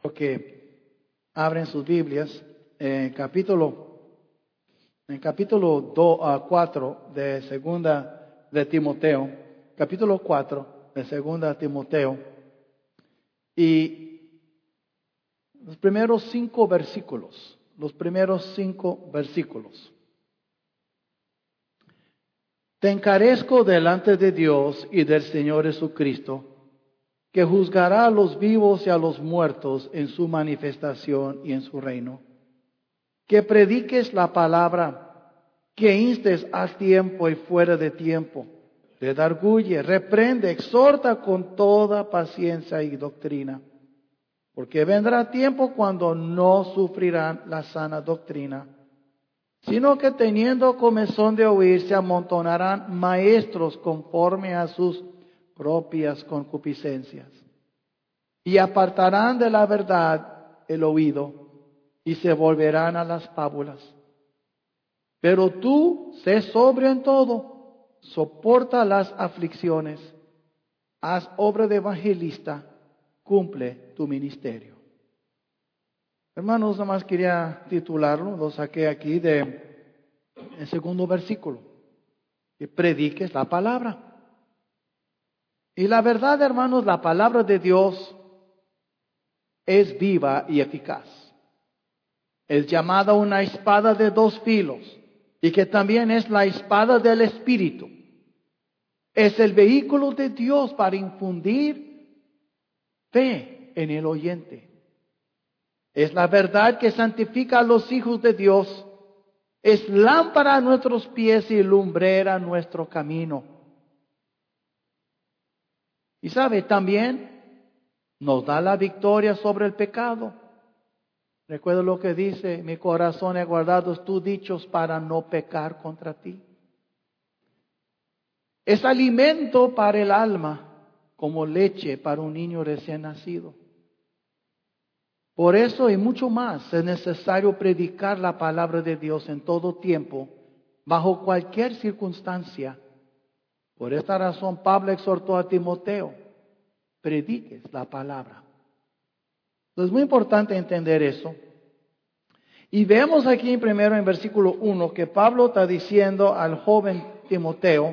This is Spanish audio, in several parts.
Que abren sus Biblias en capítulo 4 de segunda de Timoteo, capítulo 4 de segunda de Timoteo, y los primeros 5 versículos. Te encarezco delante de Dios y del Señor Jesucristo, que juzgará a los vivos y a los muertos en su manifestación y en su reino. Que prediques la palabra, que instes a tiempo y fuera de tiempo, redarguye, reprende, exhorta con toda paciencia y doctrina. Porque vendrá tiempo cuando no sufrirán la sana doctrina, sino que teniendo comezón de oír, se amontonarán maestros conforme a sus propias concupiscencias, y apartarán de la verdad el oído, y se volverán a las fábulas. Pero tú, sé sobrio en todo, soporta las aflicciones, haz obra de evangelista, cumple tu ministerio. Hermanos, nada más quería titularlo, lo saqué aquí el segundo versículo, que prediques la palabra. Y la verdad, hermanos, la palabra de Dios es viva y eficaz. Es llamada una espada de 2 filos y que también es la espada del Espíritu. Es el vehículo de Dios para infundir fe en el oyente. Es la verdad que santifica a los hijos de Dios. Es lámpara a nuestros pies y lumbrera a nuestro camino. Y sabe, también nos da la victoria sobre el pecado. Recuerda lo que dice: mi corazón he guardado tus dichos para no pecar contra ti. Es alimento para el alma, como leche para un niño recién nacido. Por eso y mucho más es necesario predicar la palabra de Dios en todo tiempo, bajo cualquier circunstancia. Por esta razón Pablo exhortó a Timoteo: prediques la palabra. Es muy importante entender eso. Y vemos aquí primero en versículo 1 que Pablo está diciendo al joven Timoteo,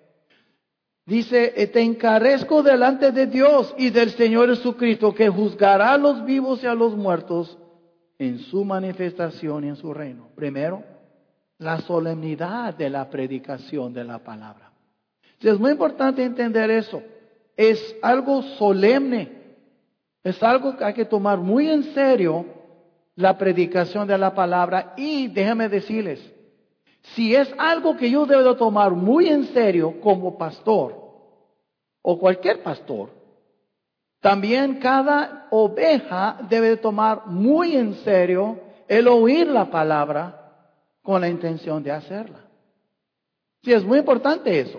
dice: te encarezco delante de Dios y del Señor Jesucristo, que juzgará a los vivos y a los muertos en su manifestación y en su reino. Primero, la solemnidad de la predicación de la palabra. Es muy importante entender eso. Es algo solemne. Es algo que hay que tomar muy en serio, la predicación de la palabra. Y déjame decirles, si es algo que yo debo tomar muy en serio como pastor, o cualquier pastor, también cada oveja debe tomar muy en serio el oír la palabra con la intención de hacerla. Sí, es muy importante eso.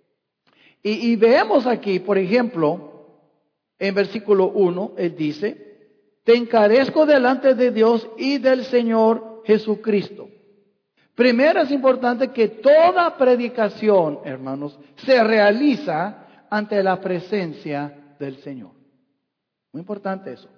Y vemos aquí, por ejemplo, en versículo 1, él dice: te encarezco delante de Dios y del Señor Jesucristo. Primero es importante que toda predicación, hermanos, se realiza ante la presencia del Señor. Muy importante eso.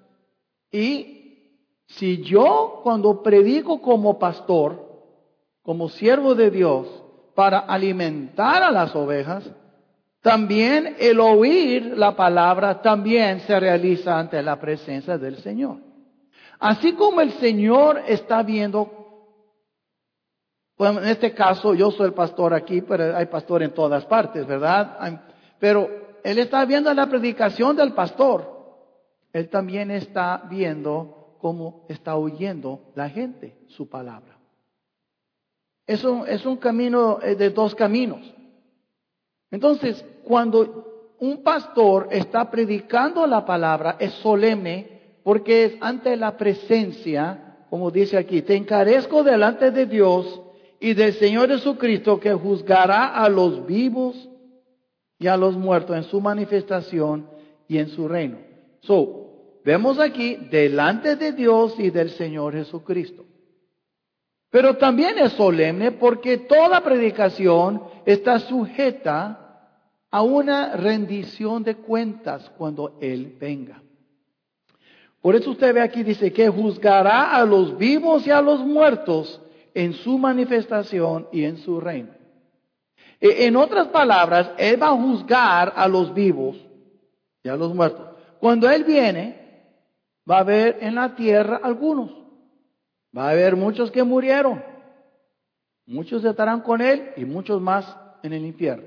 Y si yo, cuando predico como pastor, como siervo de Dios, para alimentar a las ovejas, también el oír la palabra también se realiza ante la presencia del Señor. Así como el Señor está viendo, bueno, en este caso yo soy el pastor aquí, pero hay pastor en todas partes, ¿verdad? Pero Él está viendo la predicación del pastor. Él también está viendo cómo está oyendo la gente su palabra. Eso es un camino de 2 caminos. Entonces, cuando un pastor está predicando la palabra, es solemne porque es ante la presencia, como dice aquí: te encarezco delante de Dios y del Señor Jesucristo, que juzgará a los vivos y a los muertos en su manifestación y en su reino. Vemos aquí delante de Dios y del Señor Jesucristo. Pero también es solemne porque toda predicación está sujeta a una rendición de cuentas cuando Él venga. Por eso usted ve aquí, dice que juzgará a los vivos y a los muertos en su manifestación y en su reino. En otras palabras, Él va a juzgar a los vivos y a los muertos. Cuando Él viene, va a haber en la tierra algunos. Va a haber muchos que murieron. Muchos estarán con Él y muchos más en el infierno.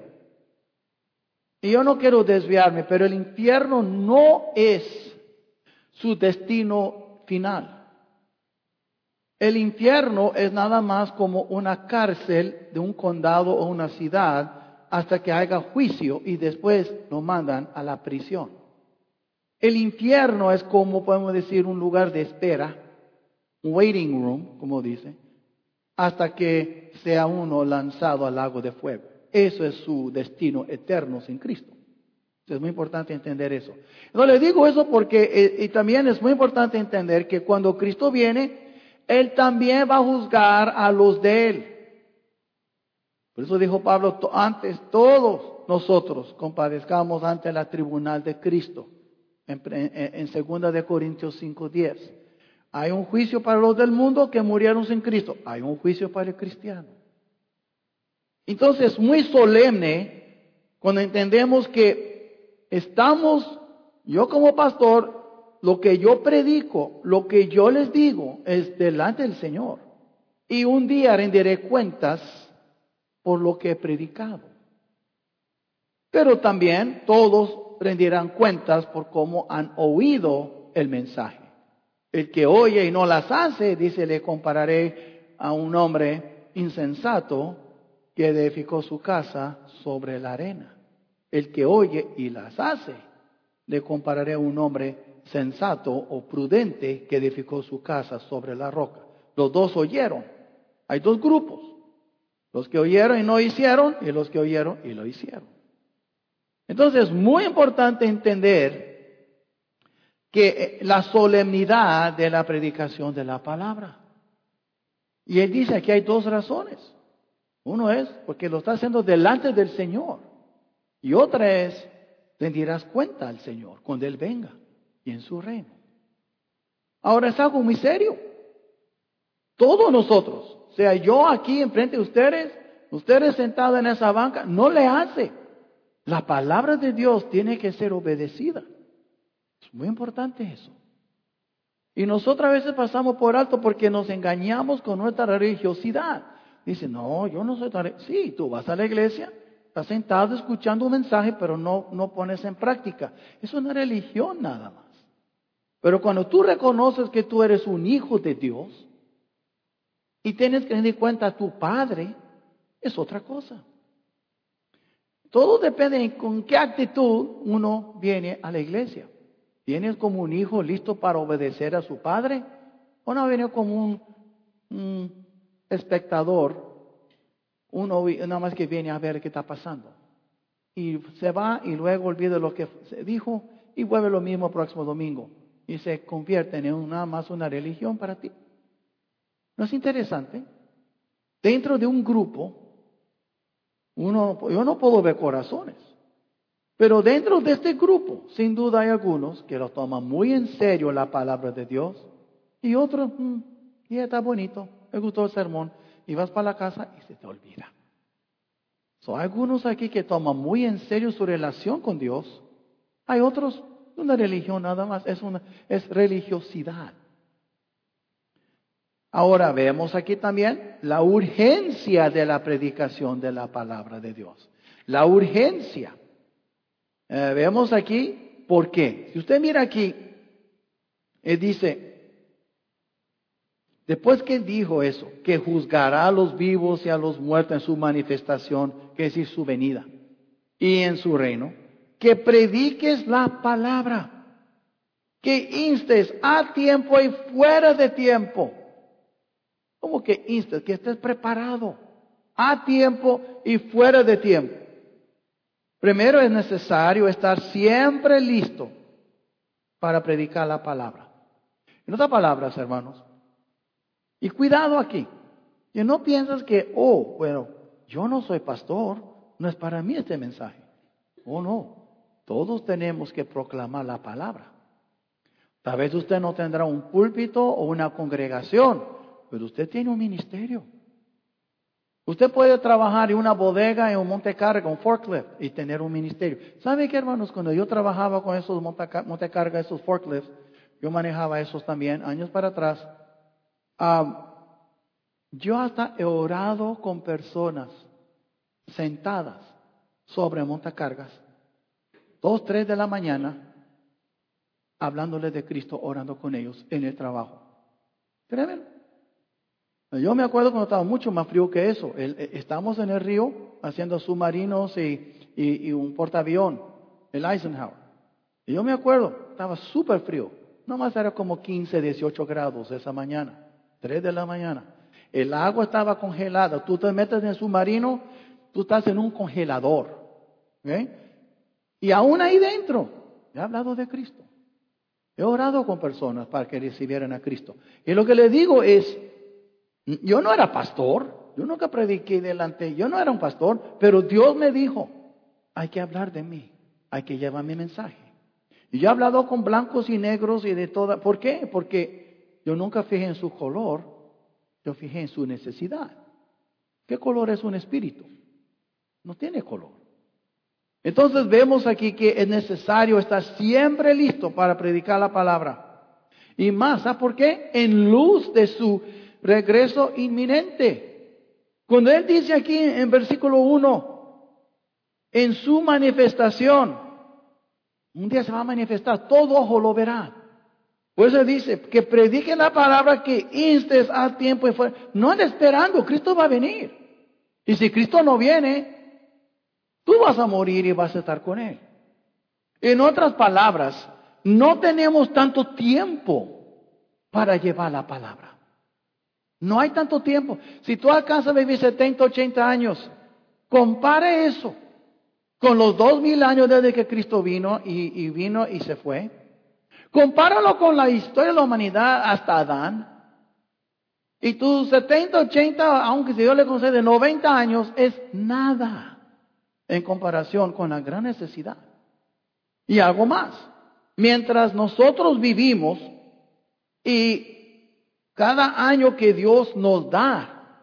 Y yo no quiero desviarme, pero el infierno no es su destino final. El infierno es nada más como una cárcel de un condado o una ciudad hasta que haya juicio y después lo mandan a la prisión. El infierno es como podemos decir un lugar de espera, un waiting room, como dice, hasta que sea uno lanzado al lago de fuego. Eso es su destino eterno sin Cristo. Es muy importante entender eso. No le digo eso porque y también es muy importante entender que cuando Cristo viene, Él también va a juzgar a los de Él. Por eso dijo Pablo, antes todos nosotros compadezcamos ante la tribunal de Cristo. En 2 de Corintios 5:10. Hay un juicio para los del mundo que murieron sin Cristo. Hay un juicio para el cristiano. Entonces es muy solemne cuando entendemos que estamos, yo como pastor, lo que yo predico, lo que yo les digo es delante del Señor. Y un día rendiré cuentas por lo que he predicado. Pero también todos rendirán cuentas por cómo han oído el mensaje. El que oye y no las hace, dice, le compararé a un hombre insensato que edificó su casa sobre la arena. El que oye y las hace, le compararé a un hombre sensato o prudente que edificó su casa sobre la roca. Los dos oyeron. Hay dos grupos. Los que oyeron y no hicieron y los que oyeron y lo hicieron. Entonces es muy importante entender que la solemnidad de la predicación de la palabra. Y él dice que hay dos razones. Uno es porque lo está haciendo delante del Señor. Y otra es, rendirás cuenta al Señor cuando Él venga y en su reino. Ahora es algo muy serio. Todos nosotros, sea yo aquí enfrente de ustedes sentados en esa banca, no le hace. La palabra de Dios tiene que ser obedecida. Es muy importante eso. Y nosotros a veces pasamos por alto porque nos engañamos con nuestra religiosidad. Dice, no, yo no soy tan... Sí, tú vas a la iglesia, estás sentado escuchando un mensaje, pero no pones en práctica. Es una religión nada más. Pero cuando tú reconoces que tú eres un hijo de Dios y tienes que tener cuenta a tu Padre, es otra cosa. Todo depende de con qué actitud uno viene a la iglesia. ¿Vienes como un hijo listo para obedecer a su padre? ¿O no viene como un espectador? Uno nada más que viene a ver qué está pasando. Y se va y luego olvida lo que se dijo y vuelve lo mismo el próximo domingo. Y se convierte en nada más una religión para ti. ¿No es interesante? Dentro de un grupo, yo no puedo ver corazones. Pero dentro de este grupo, sin duda hay algunos que lo toman muy en serio la palabra de Dios. Y otros, ya está bonito, me gustó el sermón. Y vas para la casa y se te olvida. Hay algunos aquí que toman muy en serio su relación con Dios. Hay otros, una religión nada más, es religiosidad. Ahora vemos aquí también la urgencia de la predicación de la palabra de Dios. La urgencia. Vemos aquí, ¿por qué? Si usted mira aquí, él dice, después que él dijo eso, que juzgará a los vivos y a los muertos en su manifestación, que es decir, su venida, y en su reino, que prediques la palabra, que instes a tiempo y fuera de tiempo. ¿Cómo que instes? Que estés preparado, a tiempo y fuera de tiempo. Primero es necesario estar siempre listo para predicar la palabra. En otras palabras, hermanos, y cuidado aquí, que no piensas que, bueno, yo no soy pastor, no es para mí este mensaje. No, todos tenemos que proclamar la palabra. Tal vez usted no tendrá un púlpito o una congregación, pero usted tiene un ministerio. Usted puede trabajar en una bodega, en un montecarga, un forklift y tener un ministerio. ¿Sabe qué, hermanos? Cuando yo trabajaba con esos montecarga, esos forklifts, yo manejaba esos también años para atrás. Yo hasta he orado con personas sentadas sobre montacargas, 2, 3 de la mañana, hablándoles de Cristo, orando con ellos en el trabajo. Tremendo. Yo me acuerdo cuando estaba mucho más frío que eso. Estábamos en el río haciendo submarinos y un portaavión, el Eisenhower. Y yo me acuerdo, estaba súper frío. Nomás era como 15, 18 grados esa mañana, 3 de la mañana. El agua estaba congelada. Tú te metes en el submarino, tú estás en un congelador. ¿Okay? Y aún ahí dentro, he hablado de Cristo. He orado con personas para que recibieran a Cristo. Y lo que le digo es, yo no era pastor, yo nunca prediqué delante, yo no era un pastor, pero Dios me dijo, hay que hablar de mí, hay que llevar mi mensaje. Y yo he hablado con blancos y negros y de toda. ¿Por qué? Porque yo nunca fijé en su color, yo fijé en su necesidad. ¿Qué color es un espíritu? No tiene color. Entonces vemos aquí que es necesario estar siempre listo para predicar la palabra. Y más, ¿sabes por qué? En luz de su regreso inminente. Cuando él dice aquí en versículo 1, en su manifestación, un día se va a manifestar, todo ojo lo verá. Por eso dice que prediquen la palabra, que instes a tiempo y fuera. No ande esperando, Cristo va a venir. Y si Cristo no viene, tú vas a morir y vas a estar con Él. En otras palabras, no tenemos tanto tiempo para llevar la palabra. No hay tanto tiempo. Si tú alcanzas a vivir 70, 80 años, compare eso con los 2000 años desde que Cristo vino y se fue. Compáralo con la historia de la humanidad hasta Adán. Y tus 70, 80, aunque si Dios le concede 90 años, es nada en comparación con la gran necesidad. Y algo más. Mientras nosotros vivimos y cada año que Dios nos da,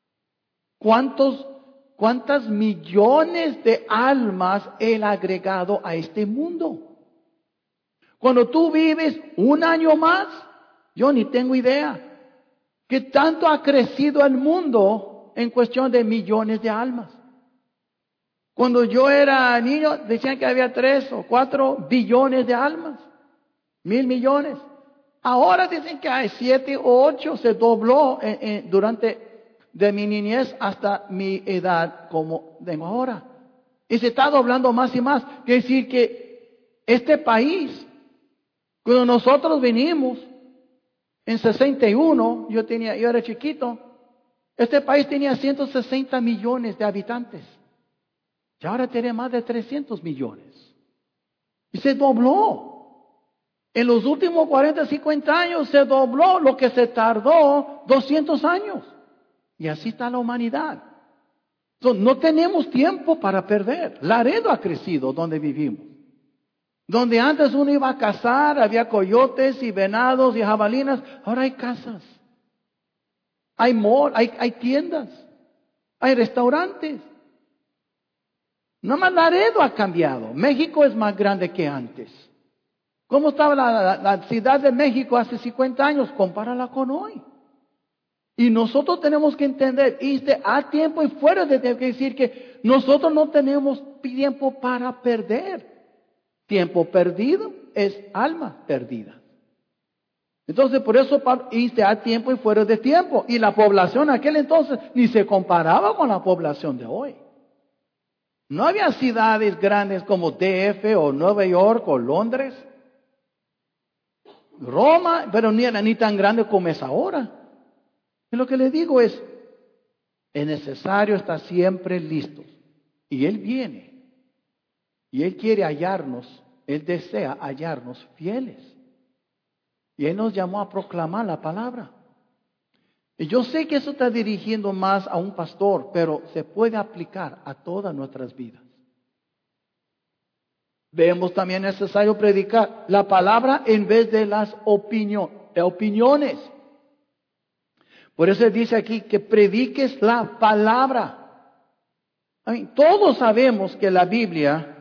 ¿cuántas millones de almas Él ha agregado a este mundo? Cuando tú vives un año más, yo ni tengo idea. ¿Qué tanto ha crecido el mundo en cuestión de millones de almas? Cuando yo era niño, decían que había 3 o 4 billones de almas. 1,000 millones. Ahora dicen que hay 7 o 8, se dobló durante de mi niñez hasta mi edad como tengo ahora. Y se está doblando más y más. Quiere decir que este país, cuando nosotros vinimos en 61, yo era chiquito, este país tenía 160 millones de habitantes. Y ahora tiene más de 300 millones. Y se dobló. En los últimos 40, 50 años se dobló lo que se tardó 200 años. Y así está la humanidad. Entonces, no tenemos tiempo para perder. Laredo ha crecido donde vivimos. Donde antes uno iba a cazar, había coyotes y venados y jabalinas, ahora hay casas. Hay mall, hay tiendas, hay restaurantes. Nada más Laredo ha cambiado. México es más grande que antes. ¿Cómo estaba la ciudad de México hace 50 años? Compárala con hoy. Y nosotros tenemos que entender, a tiempo y fuera de tiempo, quiere decir que nosotros no tenemos tiempo para perder. Tiempo perdido es alma perdida. Entonces, por eso Pablo a tiempo y fuera de tiempo. Y la población en aquel entonces ni se comparaba con la población de hoy. No había ciudades grandes como DF o Nueva York o Londres. Roma, pero ni era ni tan grande como es ahora. Y lo que le digo es necesario estar siempre listos. Y Él viene. Y Él quiere hallarnos, Él desea hallarnos fieles. Y Él nos llamó a proclamar la palabra. Y yo sé que eso está dirigiendo más a un pastor, pero se puede aplicar a todas nuestras vidas. Vemos también necesario predicar la palabra en vez de las opiniones. Por eso dice aquí que prediques la palabra. Todos sabemos que la Biblia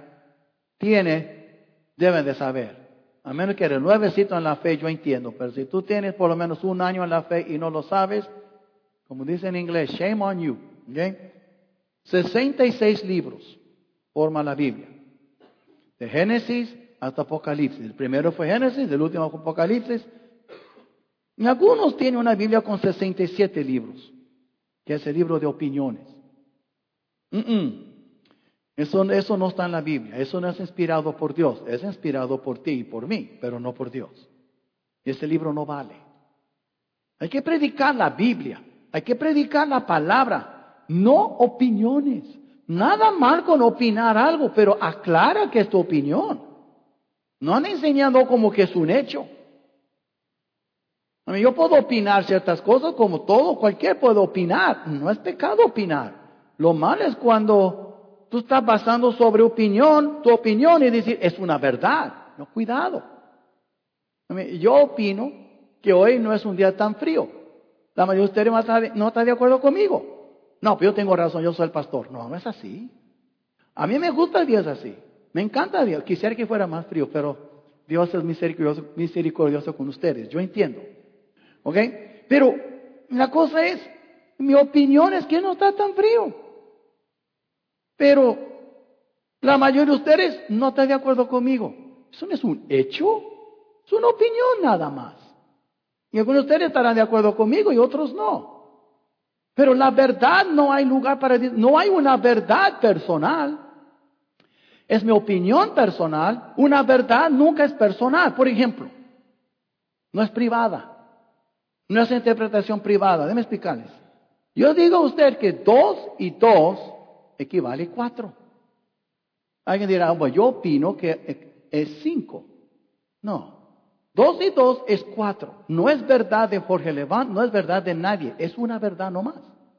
deben de saber. A menos que eres nuevecito en la fe, yo entiendo. Pero si tú tienes por lo menos 1 año en la fe y no lo sabes, como dice en inglés, shame on you. ¿Okay? 66 libros forma la Biblia. De Génesis hasta Apocalipsis. El primero fue Génesis, el último fue Apocalipsis. Y algunos tienen una Biblia con 67 libros, que es el libro de opiniones. Eso no está en la Biblia. Eso no es inspirado por Dios. Es inspirado por ti y por mí, pero no por Dios. Ese libro no vale. Hay que predicar la Biblia. Hay que predicar la palabra, no opiniones. Nada mal con opinar algo, pero aclara que es tu opinión. No anda enseñando como que es un hecho. Yo puedo opinar ciertas cosas como cualquiera puede opinar. No es pecado opinar. Lo malo es cuando tú estás basando sobre tu opinión y decir, es una verdad. No, cuidado. Yo opino que hoy no es un día tan frío. La mayoría de ustedes no está de acuerdo conmigo. No, pero yo tengo razón, yo soy el pastor. No, no es así. A mí me gusta el día así. Me encanta el día. Quisiera que fuera más frío, pero Dios es misericordioso con ustedes. Yo entiendo. ¿Ok? Pero la cosa es, mi opinión es que no está tan frío. Pero la mayoría de ustedes no está de acuerdo conmigo. Eso no es un hecho. Es una opinión nada más. Y algunos de ustedes estarán de acuerdo conmigo y otros no. Pero la verdad no hay lugar para decir, no hay una verdad personal. Es mi opinión personal. Una verdad nunca es personal. Por ejemplo, no es privada. No es interpretación privada. Déjame explicarles. Yo digo a usted que 2 y 2 equivale a 4. Alguien dirá, bueno, yo opino que es 5. No. 2 y 2 es 4. No es verdad de Jorge Levant, no es verdad de nadie. Es una verdad nomás.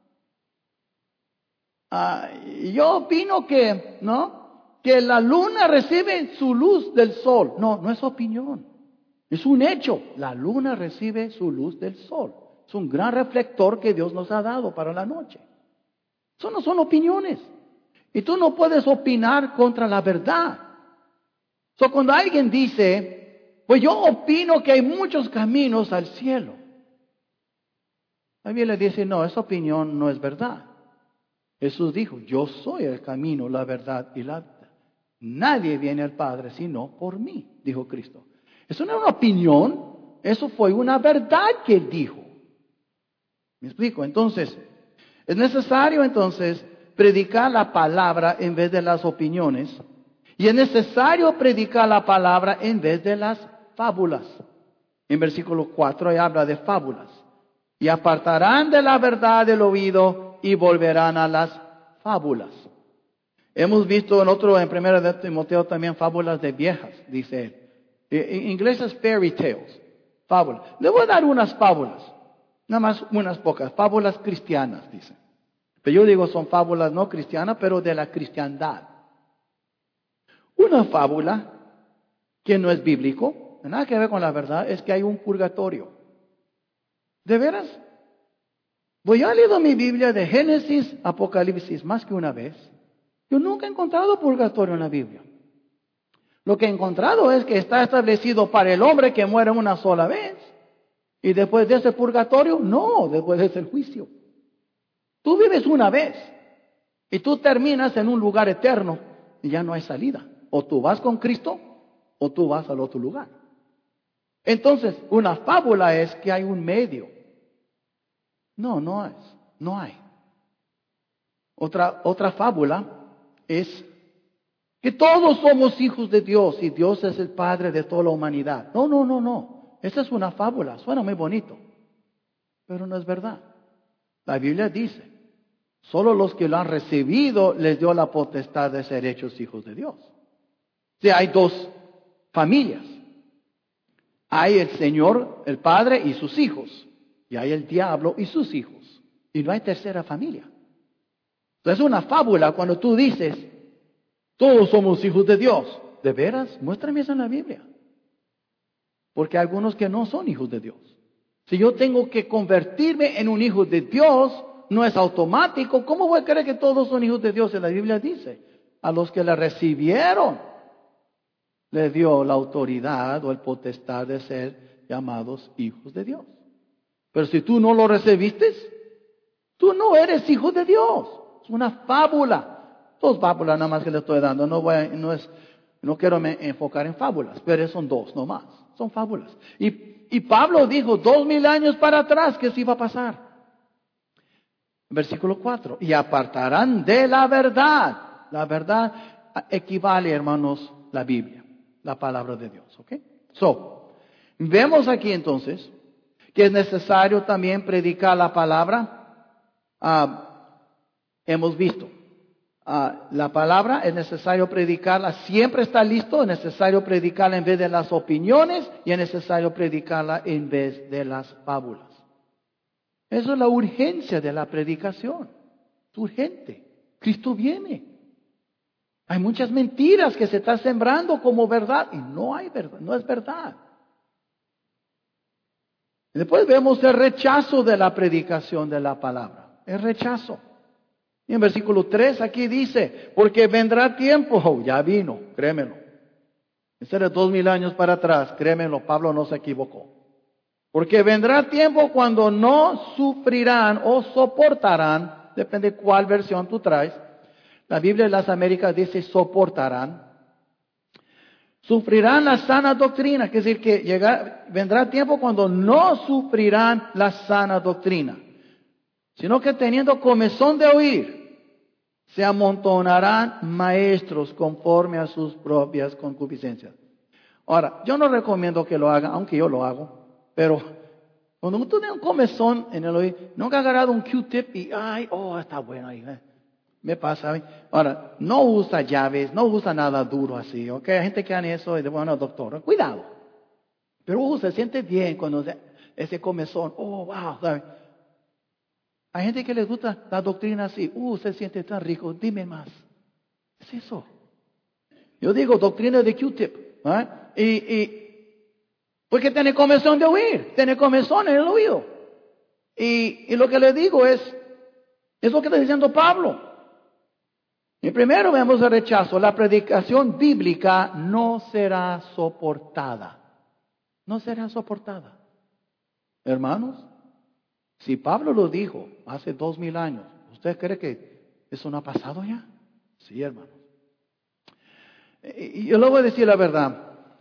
Yo opino que la luna recibe su luz del sol. No, no es opinión. Es un hecho. La luna recibe su luz del sol. Es un gran reflector que Dios nos ha dado para la noche. Eso no son opiniones. Y tú no puedes opinar contra la verdad. Cuando alguien dice, pues yo opino que hay muchos caminos al cielo. La Biblia dice, no, esa opinión no es verdad. Jesús dijo, yo soy el camino, la verdad y la vida. Nadie viene al Padre sino por mí, dijo Cristo. Eso no es una opinión, eso fue una verdad que Él dijo. ¿Me explico? Entonces, es necesario predicar la palabra en vez de las opiniones. Y es necesario predicar la palabra en vez de las fábulas. En versículo 4 ahí habla de fábulas. Y apartarán de la verdad el oído y volverán a las fábulas. Hemos visto en 1 de Timoteo también fábulas de viejas, dice él. En inglés es fairy tales, fábulas. Le voy a dar unas fábulas, nada más unas pocas, fábulas cristianas, dice. Pero yo digo son fábulas no cristianas, pero de la cristiandad. Una fábula que no es bíblico, nada que ver con la verdad, es que hay un purgatorio. ¿De veras? Pues yo he leído mi Biblia de Génesis, Apocalipsis más que una vez. Yo nunca he encontrado purgatorio en la Biblia. Lo que he encontrado es que está establecido para el hombre que muere una sola vez. Y después de ese purgatorio, no, después de ese juicio. Tú vives una vez y tú terminas en un lugar eterno y ya no hay salida. O tú vas con Cristo o tú vas al otro lugar. Entonces, una fábula es que hay un medio. No hay. Otra fábula es que todos somos hijos de Dios y Dios es el Padre de toda la humanidad. No. Esa es una fábula, suena muy bonito, pero no es verdad. La Biblia dice, solo los que lo han recibido les dio la potestad de ser hechos hijos de Dios. O sea, hay 2 familias. Hay el Señor, el Padre y sus hijos. Y hay el diablo y sus hijos. Y no hay tercera familia. Entonces es una fábula cuando tú dices, todos somos hijos de Dios. ¿De veras? Muéstrame eso en la Biblia. Porque hay algunos que no son hijos de Dios. Si yo tengo que convertirme en un hijo de Dios, no es automático. ¿Cómo voy a creer que todos son hijos de Dios? En la Biblia dice, a los que le recibieron, le dio la autoridad o el potestad de ser llamados hijos de Dios. Pero si tú no lo recibiste, tú no eres hijo de Dios. Es una fábula. Dos fábulas nada más que le estoy dando. No quiero me enfocar en fábulas, pero son dos nomás. Son fábulas. Y Pablo dijo 2000 años para atrás que se iba a pasar. Versículo 4. Y apartarán de la verdad. La verdad equivale, hermanos, la Biblia, la palabra de Dios. ¿Ok? Vemos aquí entonces que es necesario también predicar la palabra. Hemos visto. La palabra es necesario predicarla, siempre está listo, es necesario predicarla en vez de las opiniones y es necesario predicarla en vez de las fábulas. Eso es la urgencia de la predicación. Es urgente. Cristo viene. Hay muchas mentiras que se están sembrando como verdad y no hay verdad, no es verdad. Después vemos el rechazo de la predicación de la palabra. El rechazo. Y en versículo 3 aquí dice, porque vendrá tiempo, ya vino, créemelo. Ese era 2000 años para atrás, créemelo, Pablo no se equivocó. Porque vendrá tiempo cuando no sufrirán o soportarán, depende cuál versión tú traes. La Biblia de las Américas dice soportarán. Sufrirán la sana doctrina, que es decir, que vendrá tiempo cuando no sufrirán la sana doctrina, sino que teniendo comezón de oír, se amontonarán maestros conforme a sus propias concupiscencias. Ahora, yo no recomiendo que lo hagan, aunque yo lo hago, pero cuando tú tienes un comezón en el oído, nunca has agarrado un Q-tip y, está bueno ahí. Me pasa a mí. Ahora, no usa llaves, no usa nada duro así, ¿ok? Hay gente que hace eso y dice, bueno, doctor, cuidado. Pero se siente bien cuando ese comezón, wow, ¿sabes? Hay gente que les gusta la doctrina así. Se siente tan rico. Dime más. Es eso. Yo digo doctrina de Q-tip. Porque tiene comezón de oír. Tiene comezón en el oído. Y lo que le digo es lo que está diciendo Pablo. Y primero vemos el rechazo. La predicación bíblica no será soportada. No será soportada. Hermanos. Si Pablo lo dijo hace 2000 años, ¿usted cree que eso no ha pasado ya? Sí, hermano. Y yo le voy a decir la verdad.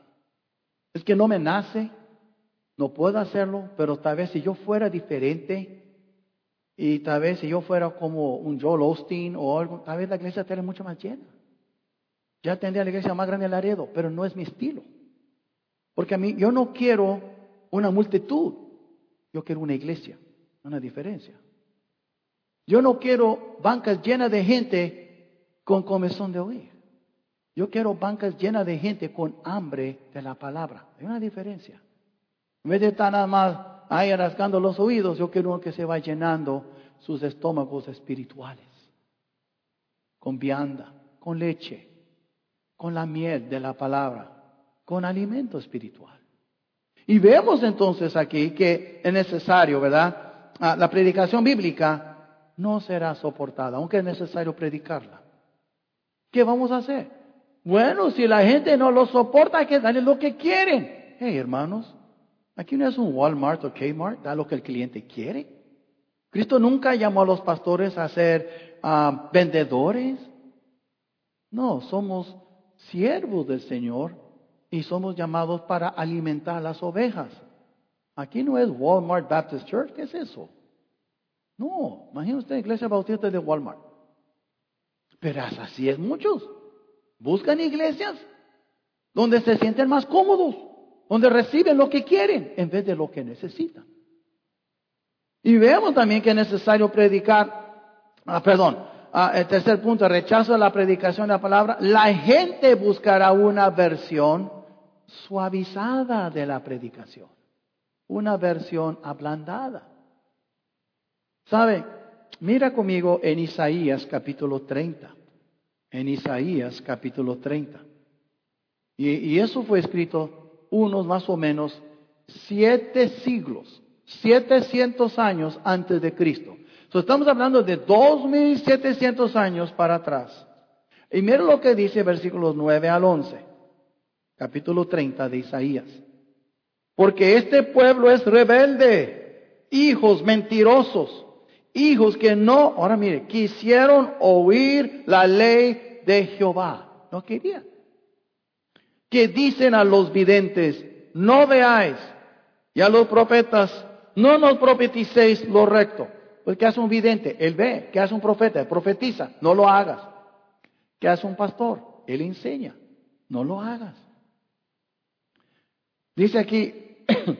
Es que no me nace, no puedo hacerlo, pero tal vez si yo fuera diferente, y tal vez si yo fuera como un Joel Osteen o algo, tal vez la iglesia estaría mucho más llena. Ya tendría la iglesia más grande en Laredo, pero no es mi estilo. Porque yo no quiero una multitud, yo quiero una iglesia. Una diferencia. Yo no quiero bancas llenas de gente con comezón de oír. Yo quiero bancas llenas de gente con hambre de la palabra. Hay una diferencia. En vez de estar nada más ahí rascando los oídos, yo quiero que se va llenando sus estómagos espirituales. Con vianda, con leche, con la miel de la palabra, con alimento espiritual. Y vemos entonces aquí que es necesario, ¿verdad? La predicación bíblica no será soportada, aunque es necesario predicarla. ¿Qué vamos a hacer? Bueno, si la gente no lo soporta, hay que darle lo que quieren. Hey, hermanos, aquí no es un Walmart o Kmart, da lo que el cliente quiere. Cristo nunca llamó a los pastores a ser vendedores. No, somos siervos del Señor y somos llamados para alimentar las ovejas. Aquí no es Walmart Baptist Church, ¿qué es eso? No, imagínese usted Iglesia Bautista de Walmart. Pero así es muchos. Buscan iglesias donde se sienten más cómodos, donde reciben lo que quieren en vez de lo que necesitan. Y vemos también que es necesario predicar, el tercer punto, el rechazo de la predicación de la palabra. La gente buscará una versión suavizada de la predicación. Una versión ablandada. ¿Sabe? Mira conmigo en Isaías capítulo 30. En Isaías capítulo 30. Y eso fue escrito unos más o menos 7 siglos, 700 años antes de Cristo. Entonces estamos hablando de 2700 años para atrás. Y miren lo que dice versículos 9 al 11, capítulo 30 de Isaías. Porque este pueblo es rebelde, hijos mentirosos, hijos que no, ahora mire, quisieron oír la ley de Jehová. No querían. Que dicen a los videntes, no veáis, y a los profetas, no nos profeticéis lo recto. Pues ¿qué hace un vidente? Él ve. ¿Qué hace un profeta? Él profetiza. No lo hagas. ¿Qué hace un pastor? Él enseña. No lo hagas. Dice aquí,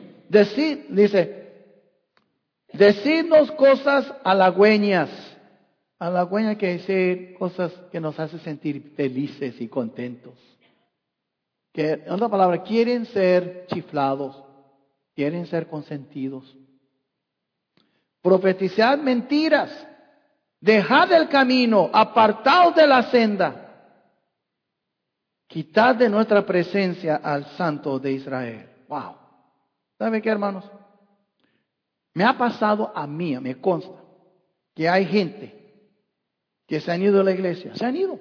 decidnos cosas halagüeñas. Halagüeña quiere decir cosas que nos hacen sentir felices y contentos. Que, en otra palabra, quieren ser chiflados, quieren ser consentidos. Profetizad mentiras, dejad el camino, apartaos de la senda, quitad de nuestra presencia al Santo de Israel. Wow. ¿Sabe qué, hermanos? Me ha pasado a mí, me consta, que hay gente que se han ido de la iglesia, se han ido.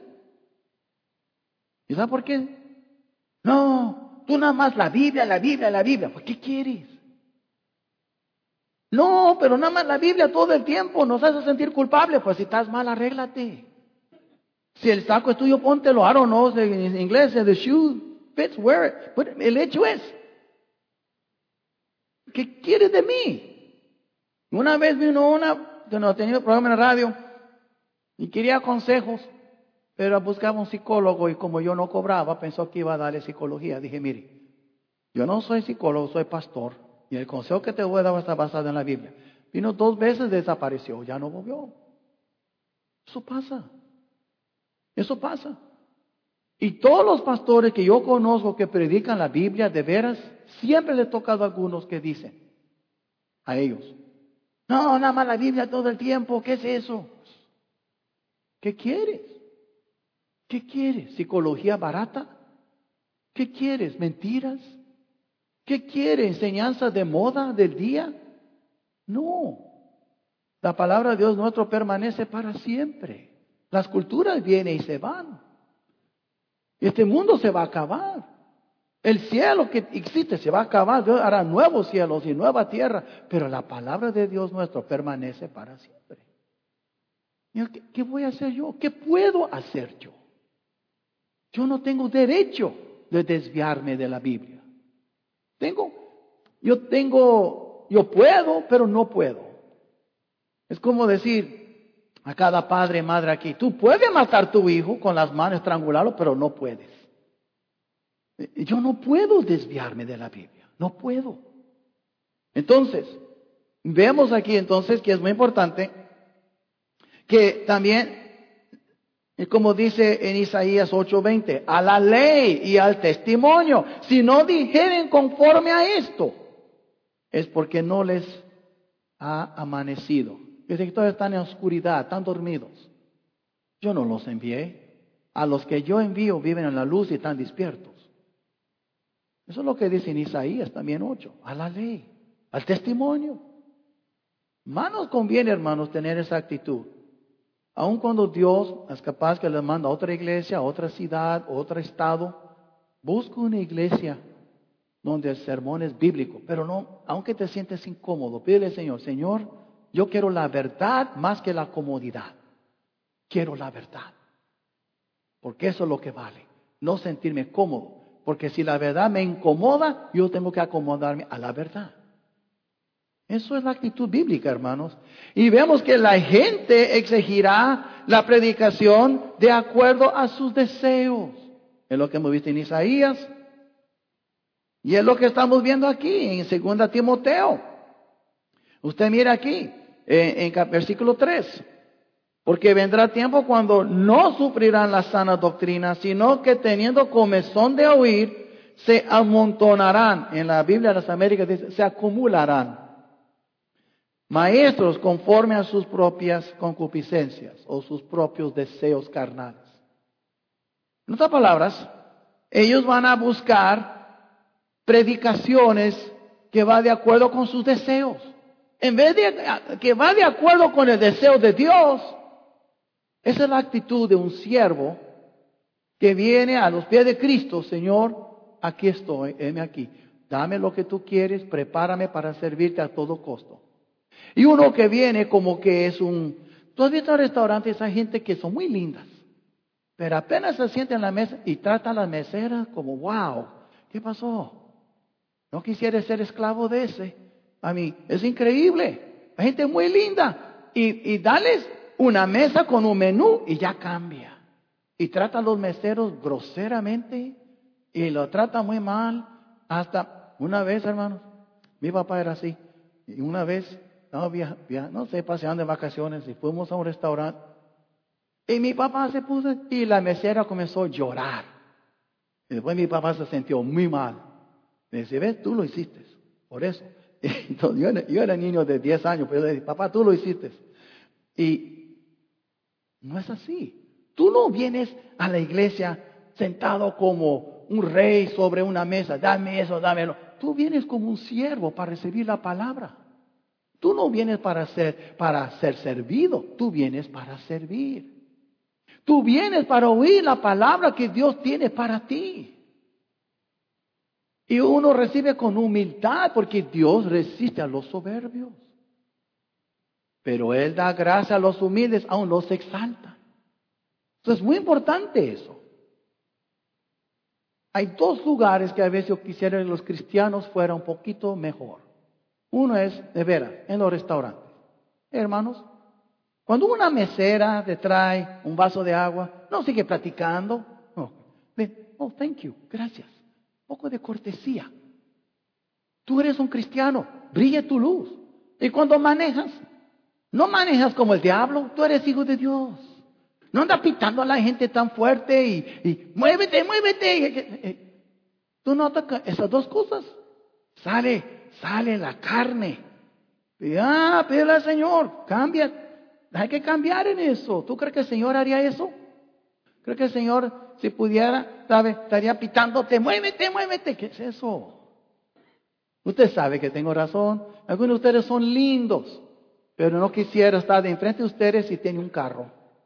¿Y sabe por qué? No, tú nada más la Biblia. ¿Pues qué quieres? No, pero nada más la Biblia todo el tiempo nos hace sentir culpables. Pues si estás mal, arréglate. Si el saco es tuyo, póntelo. I don't know, en inglés, the shoe fits, wear it. Pero el hecho es, ¿qué quieres de mí? Una vez vino que no tenía un programa en la radio y quería consejos, pero buscaba un psicólogo y como yo no cobraba, pensó que iba a darle psicología. Dije, mire, yo no soy psicólogo, soy pastor. Y el consejo que te voy a dar está basado en la Biblia. Vino 2 veces, desapareció, ya no volvió. Eso pasa. Eso pasa. Y todos los pastores que yo conozco que predican la Biblia, de veras, siempre les he tocado a algunos que dicen a ellos, no, nada más la Biblia todo el tiempo, ¿qué es eso? ¿Qué quieres? ¿Qué quieres? ¿Psicología barata? ¿Qué quieres? ¿Mentiras? ¿Qué quiere? ¿Enseñanza de moda del día? No. La palabra de Dios nuestro permanece para siempre. Las culturas vienen y se van. Este mundo se va a acabar. El cielo que existe se va a acabar. Dios hará nuevos cielos y nueva tierra. Pero la palabra de Dios nuestro permanece para siempre. ¿Qué voy a hacer yo? ¿Qué puedo hacer yo? Yo no tengo derecho de desviarme de la Biblia. Yo puedo, pero no puedo. Es como decir a cada padre, madre aquí, tú puedes matar a tu hijo con las manos, estrangularlo, pero no puedes. Yo no puedo desviarme de la Biblia, no puedo. Entonces, vemos aquí entonces que es muy importante que también, como dice en Isaías 8:20, a la ley y al testimonio, si no dijeren conforme a esto, es porque no les ha amanecido. Dice que todavía están en oscuridad, están dormidos. Yo no los envié. A los que yo envío viven en la luz y están despiertos. Eso es lo que dice en Isaías también 8, a la ley, al testimonio. Más nos conviene, hermanos, tener esa actitud. Aun cuando Dios es capaz que le manda a otra iglesia, a otra ciudad, a otro estado, busca una iglesia donde el sermón es bíblico. Pero no, aunque te sientes incómodo, pídele al Señor, Señor, yo quiero la verdad más que la comodidad. Quiero la verdad. Porque eso es lo que vale. No sentirme cómodo. Porque si la verdad me incomoda, yo tengo que acomodarme a la verdad. Eso es la actitud bíblica, hermanos. Y vemos que la gente exigirá la predicación de acuerdo a sus deseos. Es lo que hemos visto en Isaías. Y es lo que estamos viendo aquí en 2 Timoteo. Usted mira aquí, en versículo 3. Porque vendrá tiempo cuando no sufrirán la sana doctrina, sino que teniendo comezón de oír, se amontonarán. En la Biblia de las Américas dice, se acumularán. Maestros conforme a sus propias concupiscencias o sus propios deseos carnales. En otras palabras, Ellos van a buscar predicaciones que va de acuerdo con sus deseos. En vez de que va de acuerdo con el deseo de Dios. Esa es la actitud de un siervo que viene a los pies de Cristo. Señor, aquí estoy, heme aquí. Dame lo que tú quieres, prepárame para servirte a todo costo. Y uno que viene como que es tú has visto en restaurantes, hay gente que son muy lindas, pero apenas se sienten en la mesa y tratan a las meseras como, wow, ¿qué pasó? No quisiera ser esclavo de ese. A mí, es increíble. Hay gente muy linda. Y dales una mesa con un menú y ya cambia. Y trata a los meseros groseramente y lo trata muy mal. Hasta una vez, hermanos, mi papá era así. Y una vez, no sé, paseando de vacaciones y fuimos a un restaurante. Y mi papá se puso y la mesera comenzó a llorar. Y después mi papá se sintió muy mal. Me dice, ves, tú lo hiciste. Por eso. Entonces, yo era niño de 10 años, pero yo le dije, papá, tú lo hiciste. Y no es así. Tú no vienes a la iglesia sentado como un rey sobre una mesa. Dame eso, dámelo. Tú vienes como un siervo para recibir la palabra. Tú no vienes para ser servido. Tú vienes para servir. Tú vienes para oír la palabra que Dios tiene para ti. Y uno recibe con humildad porque Dios resiste a los soberbios. Pero Él da gracia a los humildes, aún los exalta. Entonces es muy importante eso. Hay dos lugares que a veces yo quisiera que los cristianos fueran un poquito mejor. Uno es, de veras, en los restaurantes. Hermanos, cuando una mesera te trae un vaso de agua, no sigue platicando. No, oh, thank you, gracias. Un poco de cortesía. Tú eres un cristiano, brilla tu luz. Y cuando manejas, no manejas como el diablo, tú eres hijo de Dios. No andas pitando a la gente tan fuerte y muévete, muévete. Tú notas que esas dos cosas, sale la carne. Y, pídele al Señor, cambia. Hay que cambiar en eso. ¿Tú crees que el Señor haría eso? ¿Crees que el Señor, si pudiera, estaría pitándote, muévete, muévete? ¿Qué es eso? Usted sabe que tengo razón. Algunos de ustedes son lindos, pero no quisiera estar de enfrente de ustedes si tiene un carro.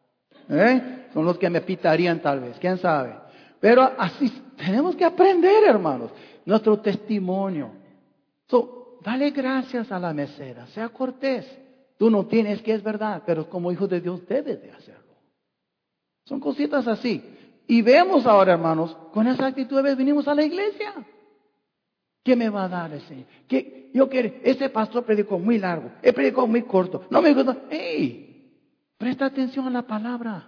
Son los que me pitarían tal vez, quién sabe. Pero así tenemos que aprender, hermanos, nuestro testimonio. Dale gracias a la mesera, sea cortés. Tú no tienes que es verdad, pero como hijo de Dios debes de hacerlo. Son cositas así. Y vemos ahora, hermanos, con esa actitud venimos a la iglesia. ¿Qué me va a dar ese? Ese pastor predicó muy largo, él predicó muy corto. No me gusta. Presta atención a la palabra.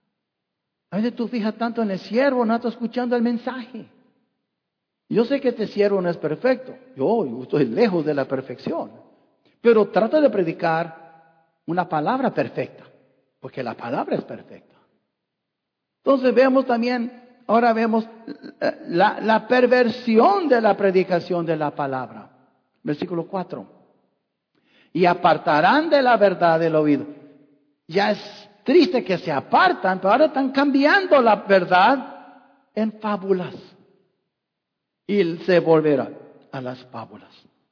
A veces tú fijas tanto en el siervo, no estás escuchando el mensaje. Yo sé que este siervo no es perfecto. Yo estoy lejos de la perfección. Pero trata de predicar una palabra perfecta, porque la palabra es perfecta. Entonces ahora vemos la perversión de la predicación de la palabra. Versículo 4. Y apartarán de la verdad del oído. Ya es triste que se apartan, pero ahora están cambiando la verdad en fábulas. Y se volverá a las fábulas.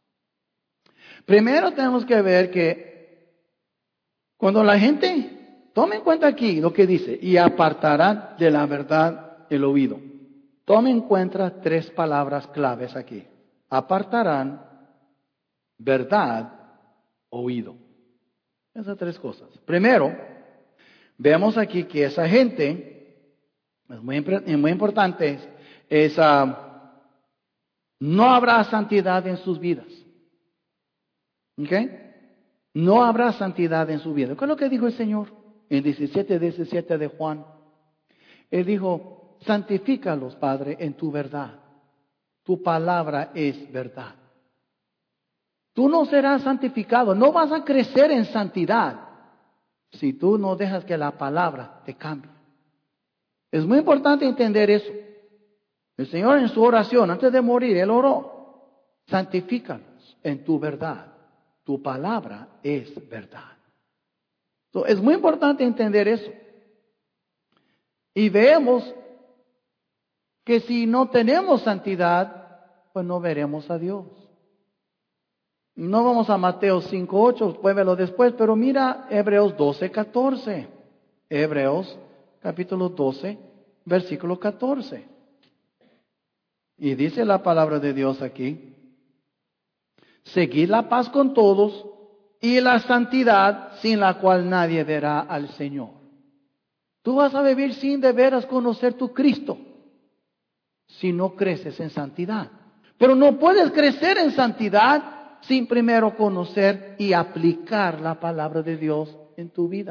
Primero tenemos que ver que cuando la gente, tome en cuenta aquí lo que dice, y apartarán de la verdad el oído. Tome en cuenta 3 palabras claves aquí. Apartarán, verdad, oído. Esas 3 cosas. Primero, vemos aquí que esa gente, es muy importante, no habrá santidad en sus vidas. ¿Ok? No habrá santidad en su vida. ¿Qué es lo que dijo el Señor? En 17 de Juan. Él dijo, santifícalos, Padre, en tu verdad. Tu palabra es verdad. Tú no serás santificado, no vas a crecer en santidad si tú no dejas que la palabra te cambie. Es muy importante entender eso. El Señor en su oración, antes de morir, Él oró, santifícalos en tu verdad. Tu palabra es verdad. Entonces, es muy importante entender eso. Y vemos que si no tenemos santidad, pues no veremos a Dios. No vamos a Mateo 5:8, puede verlo después, pero mira Hebreos 12:14. Hebreos capítulo 12, versículo 14. Y dice la palabra de Dios aquí: seguid la paz con todos y la santidad, sin la cual nadie verá al Señor. Tú vas a vivir sin de veras conocer tu Cristo si no creces en santidad. Pero no puedes crecer en santidad sin primero conocer y aplicar la palabra de Dios en tu vida.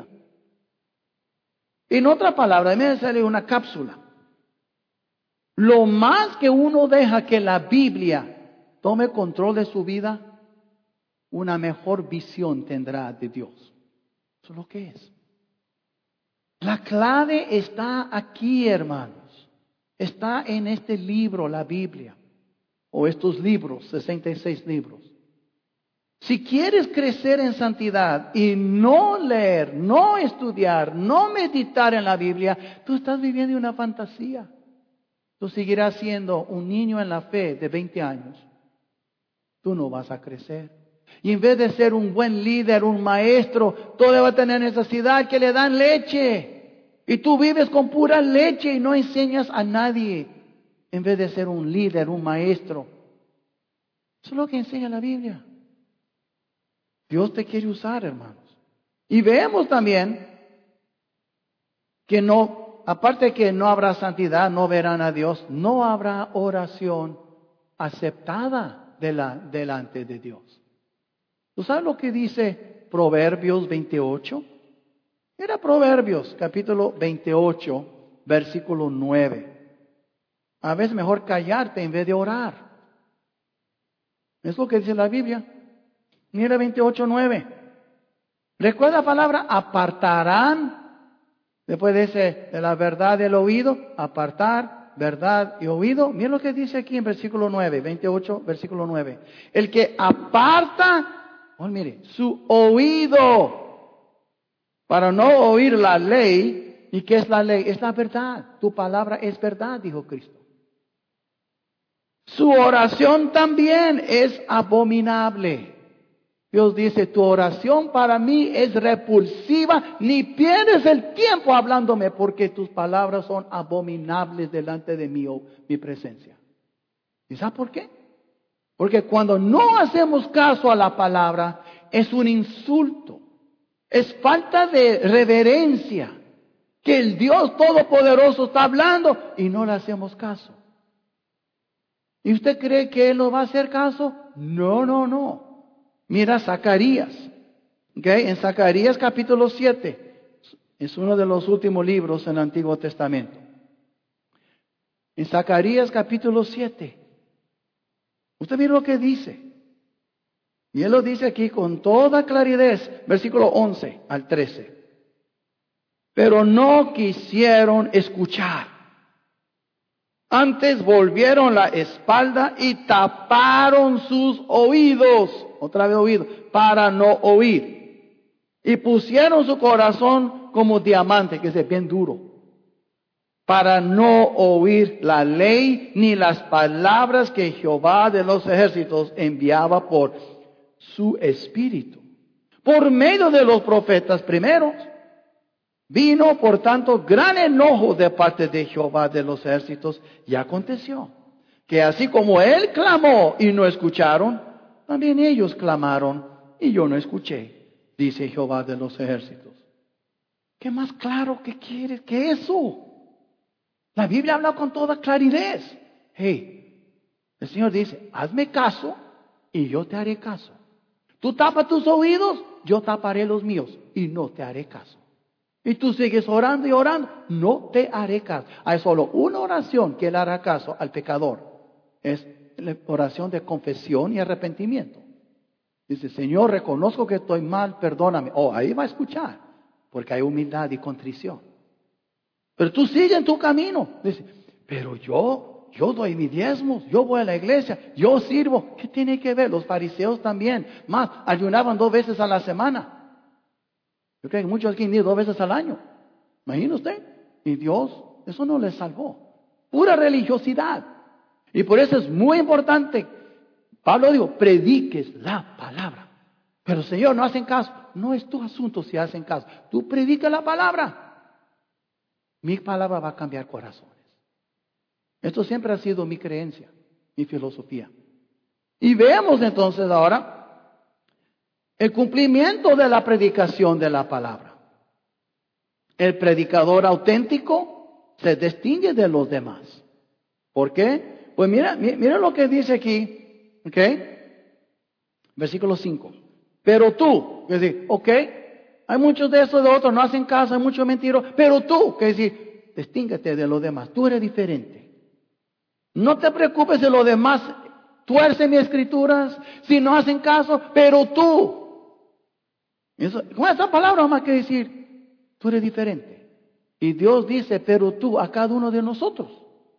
En otra palabra, me sale una cápsula. Lo más que uno deja que la Biblia tome control de su vida, una mejor visión tendrá de Dios. Eso es lo que es. La clave está aquí, hermanos. Está en este libro, la Biblia. O estos libros, 66 libros. Si quieres crecer en santidad y no leer, no estudiar, no meditar en la Biblia, tú estás viviendo una fantasía. Tú seguirás siendo un niño en la fe de 20 años. Tú no vas a crecer. Y en vez de ser un buen líder, un maestro, todo va a tener necesidad que le dan leche. Y tú vives con pura leche y no enseñas a nadie. En vez de ser un líder, un maestro. Eso es lo que enseña la Biblia. Dios te quiere usar, hermanos. Y vemos también que no, aparte de que no habrá santidad, no verán a Dios, no habrá oración aceptada delante de Dios. ¿Tú sabes lo que dice Proverbios 28? Era Proverbios capítulo 28, versículo 9. A veces mejor callarte en vez de orar. Es lo que dice la Biblia. Mira 28:9. Recuerda la palabra apartarán. Después dice de la verdad del oído, apartar, verdad y oído. Mira lo que dice aquí en versículo 9, 28, versículo 9. El que aparta, mire, su oído para no oír la ley. ¿Y qué es la ley? Es la verdad. Tu palabra es verdad, dijo Cristo. Su oración también es abominable. Dios dice, tu oración para mí es repulsiva, ni pierdes el tiempo hablándome, porque tus palabras son abominables delante de mí, mi presencia. ¿Y sabes por qué? Porque cuando no hacemos caso a la palabra, es un insulto, es falta de reverencia, que el Dios Todopoderoso está hablando y no le hacemos caso. ¿Y usted cree que Él nos va a hacer caso? No. Mira Zacarías, ¿okay? En Zacarías capítulo 7, es uno de los últimos libros en el Antiguo Testamento. En Zacarías capítulo 7, usted mira lo que dice. Y él lo dice aquí con toda claridad, versículo 11 al 13. Pero no quisieron escuchar. Antes volvieron la espalda y taparon sus oídos. Otra vez oído, para no oír. Y pusieron su corazón como diamante, que es bien duro, para no oír la ley ni las palabras que Jehová de los ejércitos enviaba por su espíritu. Por medio de los profetas primeros. Vino, por tanto, gran enojo de parte de Jehová de los ejércitos, y aconteció que así como él clamó y no escucharon, también ellos clamaron y yo no escuché, dice Jehová de los ejércitos. ¿Qué más claro que quieres que eso? La Biblia habla con toda claridad. Hey, el Señor dice, hazme caso y yo te haré caso. Tú tapas tus oídos, yo taparé los míos y no te haré caso. Y tú sigues orando y orando, no te haré caso. Hay solo una oración que le hará caso al pecador. Es la oración de confesión y arrepentimiento. Dice, Señor, reconozco que estoy mal, perdóname. Ahí va a escuchar, porque hay humildad y contrición. Pero tú sigues en tu camino. Dice, pero yo doy mis diezmos, yo voy a la iglesia, yo sirvo. ¿Qué tiene que ver? Los fariseos también. Más, ayunaban 2 veces a la semana. Yo creo que muchos aquí ni 2 veces al año. Imagina usted. Y Dios, eso no les salvó. pura religiosidad. Y por eso es muy importante. Pablo dijo, prediques la palabra. Pero Señor, no hacen caso. No es tu asunto si hacen caso. Tú predica la palabra. Mi palabra va a cambiar corazones. Esto siempre ha sido mi creencia, mi filosofía. Y vemos entonces ahora el cumplimiento de la predicación de la palabra. El predicador auténtico se distingue de los demás. ¿Por qué? Pues mira lo que dice aquí, ¿ok? Versículo 5. Pero tú, es decir, ¿ok? Hay muchos de esos de otros, no hacen caso, hay muchos mentiros, pero tú, que es decir, distínguete de los demás, tú eres diferente. No te preocupes de los demás, tuerce mis escrituras, si no hacen caso, pero tú. Con esa palabra más que decir, tú eres diferente. Y Dios dice, pero tú, a cada uno de nosotros.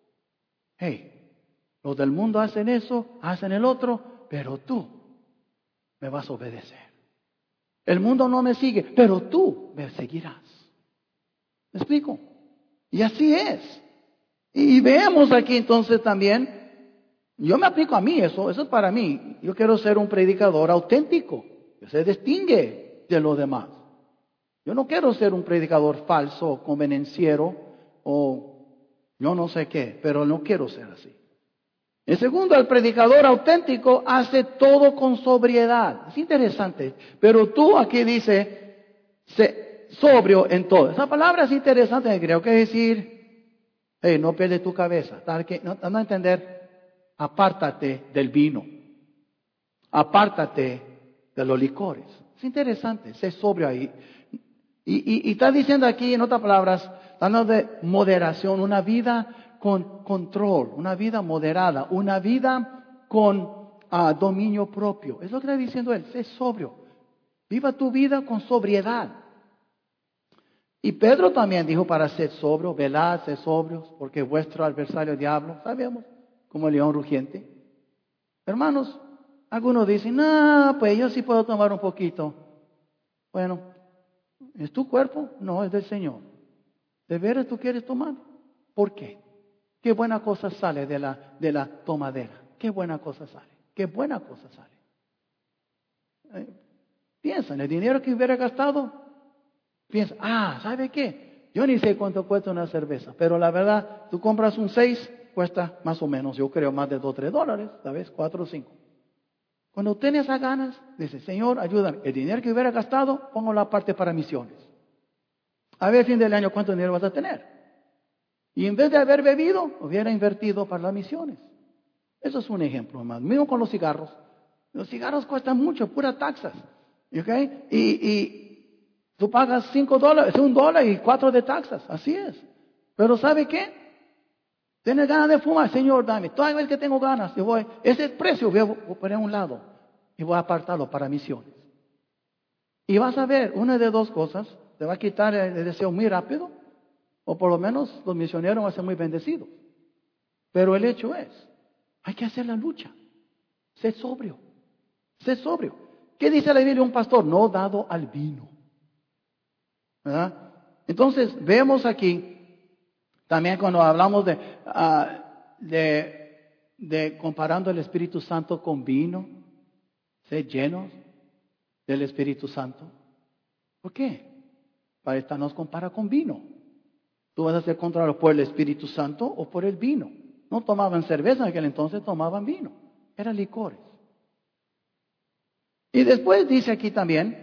Hey, los del mundo hacen eso, hacen el otro, pero tú me vas a obedecer. El mundo no me sigue, pero tú me seguirás. ¿Me explico? Y así es. Y vemos aquí entonces también, yo me aplico a mí, eso es para mí. Yo quiero ser un predicador auténtico, que se distingue de los demás. Yo no quiero ser un predicador falso, convenenciero, o yo no sé qué, pero no quiero ser así. En segundo, el predicador auténtico hace todo con sobriedad. Es interesante, pero tú aquí dice, sobrio en todo. Esa palabra es interesante, creo que es decir, hey, no pierdes tu cabeza. No entender, apártate del vino. Apártate de los licores. Es interesante, sé sobrio ahí. Y está diciendo aquí, en otras palabras, hablando de moderación, una vida con control, una vida moderada, una vida con dominio propio. Es lo que está diciendo él, sé sobrio. Viva tu vida con sobriedad. Y Pedro también dijo para ser sobrio, velad, ser sobrios, porque vuestro adversario el diablo, sabemos, como el león rugiente. Hermanos, algunos dicen, no, pues yo sí puedo tomar un poquito. Bueno, ¿es tu cuerpo? No, es del Señor. ¿De veras tú quieres tomar? ¿Por qué? ¿Qué buena cosa sale de la tomadera? ¿Qué buena cosa sale? ¿Qué buena cosa sale? Piensa en el dinero que hubiera gastado. Piensa, ¿sabe qué? Yo ni sé cuánto cuesta una cerveza, pero la verdad, tú compras un 6, cuesta más o menos, yo creo, más de $2 o $3, ¿sabes? 4 o 5. Cuando tienes esas ganas, dices, Señor, ayúdame. El dinero que hubiera gastado, pongo la parte para misiones. A ver, fin del año, ¿cuánto dinero vas a tener? Y en vez de haber bebido, hubiera invertido para las misiones. Eso es un ejemplo más. Mismo con los cigarros. Los cigarros cuestan mucho, puras taxas. ¿Okay? Y tú pagas $5, es $1 y 4 de taxas. Así es. Pero ¿sabe qué? Tienes ganas de fumar, Señor, dame. Toda vez que tengo ganas, ese precio voy a poner a un lado y voy a apartarlo para misiones. Y vas a ver, una de dos cosas, te va a quitar el deseo muy rápido, o por lo menos los misioneros van a ser muy bendecidos. Pero el hecho es, hay que hacer la lucha. Sé sobrio. Sé sobrio. ¿Qué dice la Biblia de un pastor? No dado al vino. ¿Verdad? Entonces, vemos aquí, también cuando hablamos de comparando el Espíritu Santo con vino, ser llenos del Espíritu Santo. ¿Por qué? Para esta nos compara con vino. Tú vas a ser controlado por el Espíritu Santo o por el vino. No tomaban cerveza en aquel entonces, tomaban vino. Eran licores. Y después dice aquí también,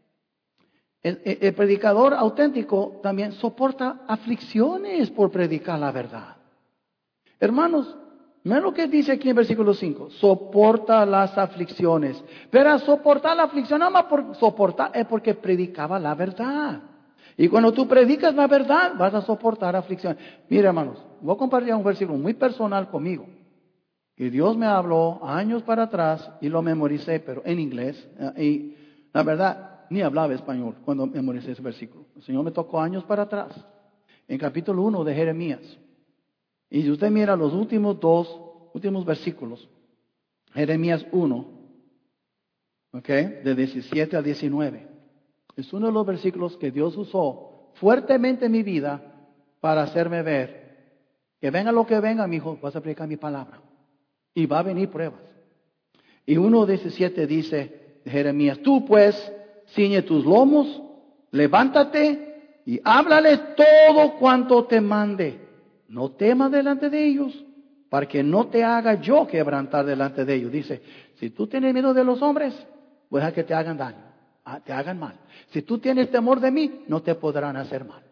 el predicador auténtico también soporta aflicciones por predicar la verdad. Hermanos, miren lo que dice aquí en versículo 5. Soporta las aflicciones. Pero soportar la aflicción, nada más por soportar, es porque predicaba la verdad. Y cuando tú predicas la verdad, vas a soportar aflicción. Mira, hermanos, voy a compartir un versículo muy personal conmigo. Que Dios me habló años para atrás y lo memoricé, pero en inglés. Y la verdad, ni hablaba español cuando memoricé ese versículo. El Señor me tocó años para atrás. En capítulo 1 de Jeremías. Y si usted mira los últimos versículos, Jeremías 1, ¿ok? De 17 a 19. Es uno de los versículos que Dios usó fuertemente en mi vida para hacerme ver Que venga lo que venga, mi hijo, vas a predicar mi palabra. Y va a venir pruebas. Y 1:17 dice de Jeremías, tú pues, ciñe tus lomos, levántate y háblales todo cuanto te mande. No temas delante de ellos, para que no te haga yo quebrantar delante de ellos. Dice, si tú tienes miedo de los hombres, pues a que te hagan daño, te hagan mal. Si tú tienes temor de mí, no te podrán hacer mal.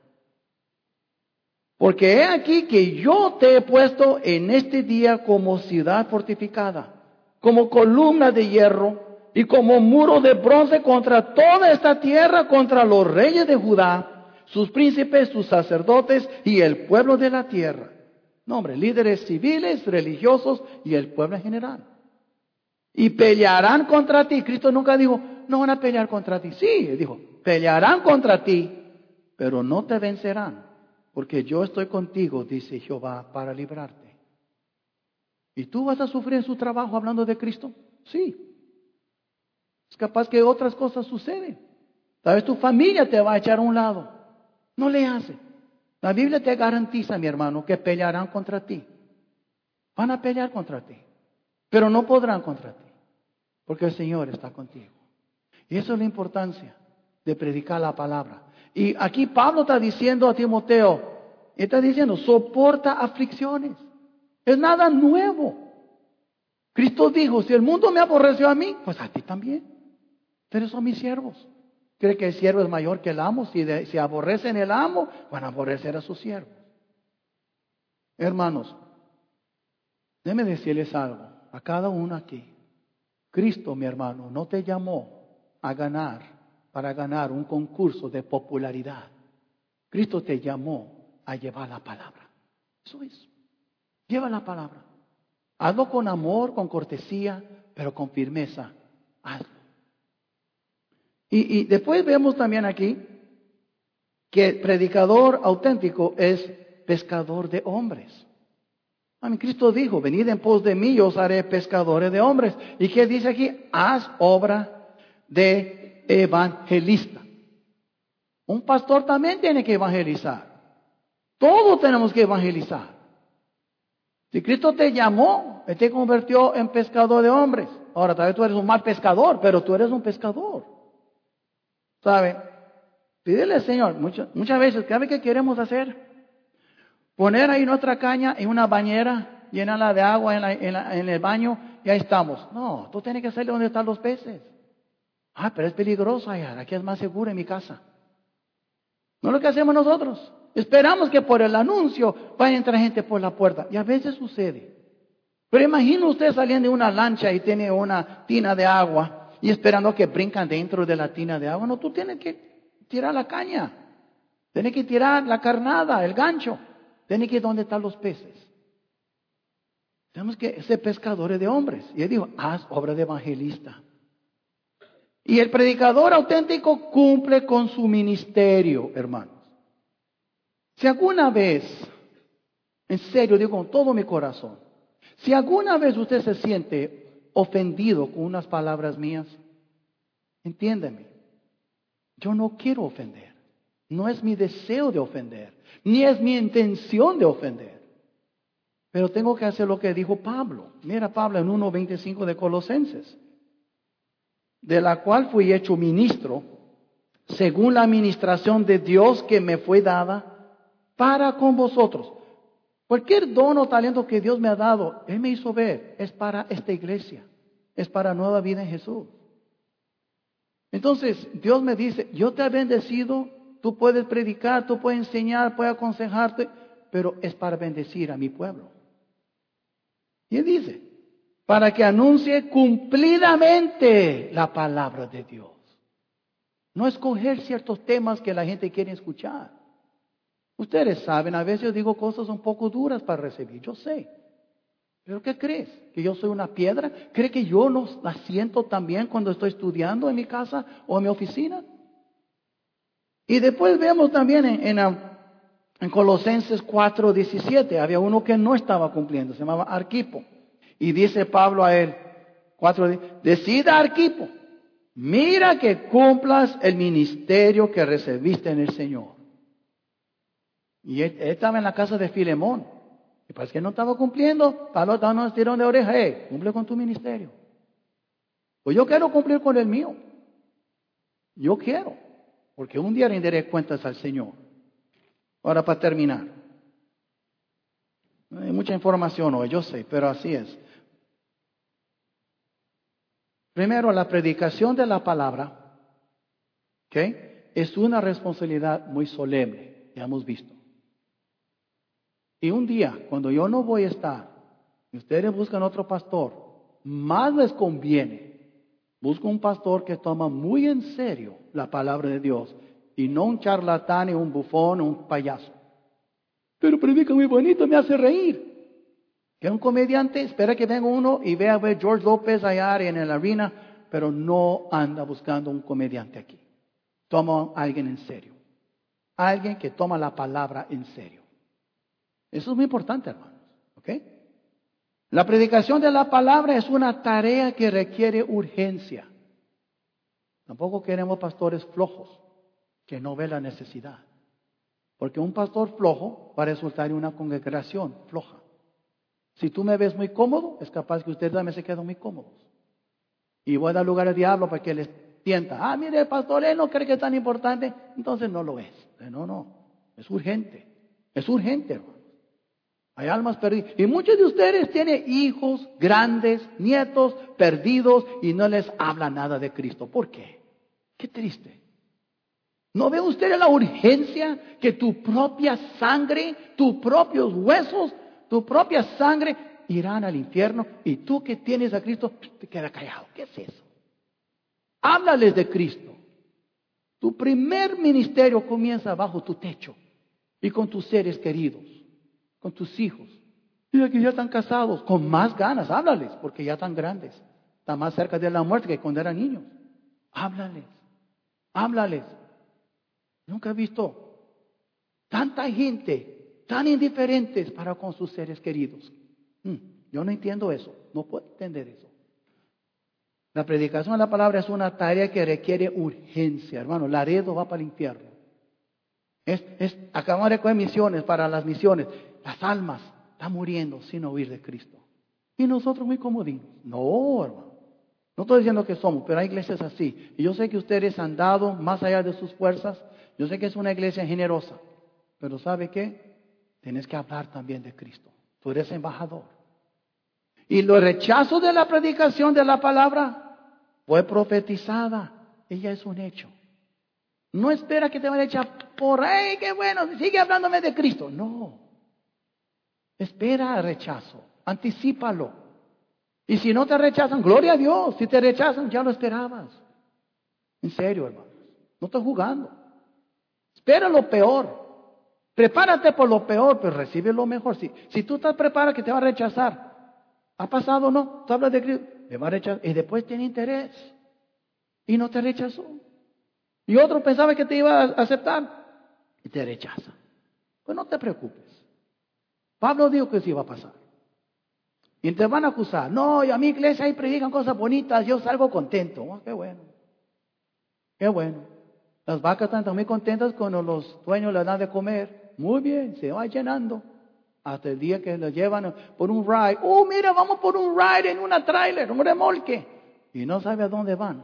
Porque he aquí que yo te he puesto en este día como ciudad fortificada, como columna de hierro y como muro de bronce contra toda esta tierra, contra los reyes de Judá, sus príncipes, sus sacerdotes y el pueblo de la tierra. No, hombre, líderes civiles, religiosos y el pueblo en general. Y pelearán contra ti. Cristo nunca dijo, no van a pelear contra ti. Sí, dijo, pelearán contra ti, pero no te vencerán. Porque yo estoy contigo, dice Jehová, para librarte. ¿Y tú vas a sufrir en su trabajo hablando de Cristo? Sí. Es capaz que otras cosas suceden. Tal vez tu familia te va a echar a un lado. No le hace. La Biblia te garantiza, mi hermano, que pelearán contra ti. Van a pelear contra ti. Pero no podrán contra ti. Porque el Señor está contigo. Y eso es la importancia de predicar la palabra. Y aquí Pablo está diciendo a Timoteo, está diciendo, soporta aflicciones. Es nada nuevo. Cristo dijo, si el mundo me aborreció a mí, pues a ti también. Ustedes son mis siervos. ¿Cree que el siervo es mayor que el amo? Si aborrecen el amo, van a aborrecer a sus siervos. Hermanos, déjenme decirles algo a cada uno aquí. Cristo, mi hermano, no te llamó para ganar un concurso de popularidad. Cristo te llamó a llevar la palabra. Eso es. Lleva la palabra. Hazlo con amor, con cortesía, pero con firmeza. Hazlo. Y después vemos también aquí que el predicador auténtico es pescador de hombres. Cristo dijo, venid en pos de mí, yo os haré pescadores de hombres. ¿Y qué dice aquí? Haz obra de evangelista. Un pastor también tiene que evangelizar. Todos tenemos que evangelizar. Si Cristo te llamó, Él te convirtió en pescador de hombres. Ahora, tal vez tú eres un mal pescador, pero tú eres un pescador. ¿Sabe? Pídele al Señor, muchas veces, ¿qué que queremos hacer? Poner ahí nuestra caña en una bañera, llenarla de agua en el baño y ahí estamos. No, tú tienes que salir donde están los peces. Pero es peligroso allá, aquí es más seguro en mi casa. No es lo que hacemos nosotros. Esperamos que por el anuncio vaya a entrar gente por la puerta. Y a veces sucede. Pero imagina usted saliendo de una lancha y tiene una tina de agua y esperando que brincan dentro de la tina de agua. No, tú tienes que tirar la caña. Tienes que tirar la carnada, el gancho. Tienes que ir donde están los peces. Tenemos que ser pescadores de hombres. Y él dijo, haz obra de evangelista. Y el predicador auténtico cumple con su ministerio, hermanos. Si alguna vez, en serio digo con todo mi corazón, si alguna vez usted se siente ofendido con unas palabras mías, entiéndeme, yo no quiero ofender. No es mi deseo de ofender, ni es mi intención de ofender. Pero tengo que hacer lo que dijo Pablo. Mira Pablo en 1:25 de Colosenses. De la cual fui hecho ministro, según la administración de Dios que me fue dada para con vosotros. Cualquier don o talento que Dios me ha dado, Él me hizo ver, es para esta iglesia, es para nueva vida en Jesús. Entonces, Dios me dice, yo te he bendecido, tú puedes predicar, tú puedes enseñar, puedes aconsejarte, pero es para bendecir a mi pueblo. Y Él dice, para que anuncie cumplidamente la palabra de Dios. No escoger ciertos temas que la gente quiere escuchar. Ustedes saben, a veces yo digo cosas un poco duras para recibir, yo sé. ¿Pero qué crees? ¿Que yo soy una piedra? ¿Cree que yo no la siento también cuando estoy estudiando en mi casa o en mi oficina? Y después vemos también en Colosenses 4:17, había uno que no estaba cumpliendo, se llamaba Arquipo. Y dice Pablo a él, decida Arquipo, mira que cumplas el ministerio que recibiste en el Señor. Y él estaba en la casa de Filemón. Y pues que no estaba cumpliendo, Pablo estaba dando un estirón de oreja. Cumple con tu ministerio. Pues yo quiero cumplir con el mío. Yo quiero. Porque un día rendiré cuentas al Señor. Ahora para terminar. No hay mucha información hoy, yo sé, pero así es. Primero, la predicación de la palabra, ¿ok? Es una responsabilidad muy solemne, ya hemos visto. Y un día, cuando yo no voy a estar, y ustedes buscan otro pastor, más les conviene. Busca un pastor que toma muy en serio la palabra de Dios y no un charlatán y un bufón o un payaso. Pero predica muy bonito, me hace reír. Que un comediante espera que venga uno y vea a ver George López allá en la arena, pero no anda buscando un comediante aquí. Toma a alguien en serio. Alguien que toma la palabra en serio. Eso es muy importante, hermanos. ¿Ok? La predicación de la palabra es una tarea que requiere urgencia. Tampoco queremos pastores flojos, que no ven la necesidad. Porque un pastor flojo va a resultar en una congregación floja. Si tú me ves muy cómodo, es capaz que ustedes también se queden muy cómodos. Y voy a dar lugar al diablo para que les tienta. Mire, el pastor, él no cree que es tan importante. Entonces no lo es. No. Es urgente. Es urgente, hermano. Hay almas perdidas. Y muchos de ustedes tienen hijos grandes, nietos perdidos y no les habla nada de Cristo. ¿Por qué? Qué triste. ¿No ve usted la urgencia que tu propia sangre, tus propios huesos, tu propia sangre irán al infierno y tú que tienes a Cristo te quedas callado? ¿Qué es eso? Háblales de Cristo. Tu primer ministerio comienza bajo tu techo y con tus seres queridos, con tus hijos. Y aquí ya están casados, con más ganas, háblales porque ya están grandes. Están más cerca de la muerte que cuando eran niños. Háblales. Nunca he visto tanta gente tan indiferentes para con sus seres queridos. Yo no entiendo eso, no puedo entender eso. La predicación de la palabra es una tarea que requiere urgencia, hermano. Laredo va para el infierno. Acabamos de recoger misiones para las misiones. Las almas están muriendo sin oír de Cristo. Y nosotros muy comodinos. No, hermano. No estoy diciendo que somos, pero hay iglesias así. Y yo sé que ustedes han dado más allá de sus fuerzas. Yo sé que es una iglesia generosa. Pero ¿sabe qué? Tienes que hablar también de Cristo. Tú eres embajador. Y el rechazo de la predicación de la palabra fue profetizada. Ella es un hecho. No espera que te van a echar por ahí, qué bueno, sigue hablándome de Cristo. No. Espera el rechazo. Anticípalo. Y si no te rechazan, gloria a Dios. Si te rechazan, ya lo esperabas. En serio, hermanos. No estoy jugando. Espera lo peor. Prepárate por lo peor, pero recibe lo mejor. Si tú estás preparado que te va a rechazar, ¿ha pasado o no? Tú hablas de Cristo, te va a rechazar. Y después tiene interés. Y no te rechazó. Y otro pensaba que te iba a aceptar. Y te rechaza. Pues no te preocupes. Pablo dijo que sí iba a pasar. Y te van a acusar. No, y a mi iglesia ahí predican cosas bonitas, yo salgo contento. Qué bueno. Qué bueno. Las vacas están muy contentas cuando los dueños les dan de comer. Muy bien, se va llenando. Hasta el día que los llevan por un ride. Mira, vamos por un ride en una trailer, un remolque. Y no sabe a dónde van.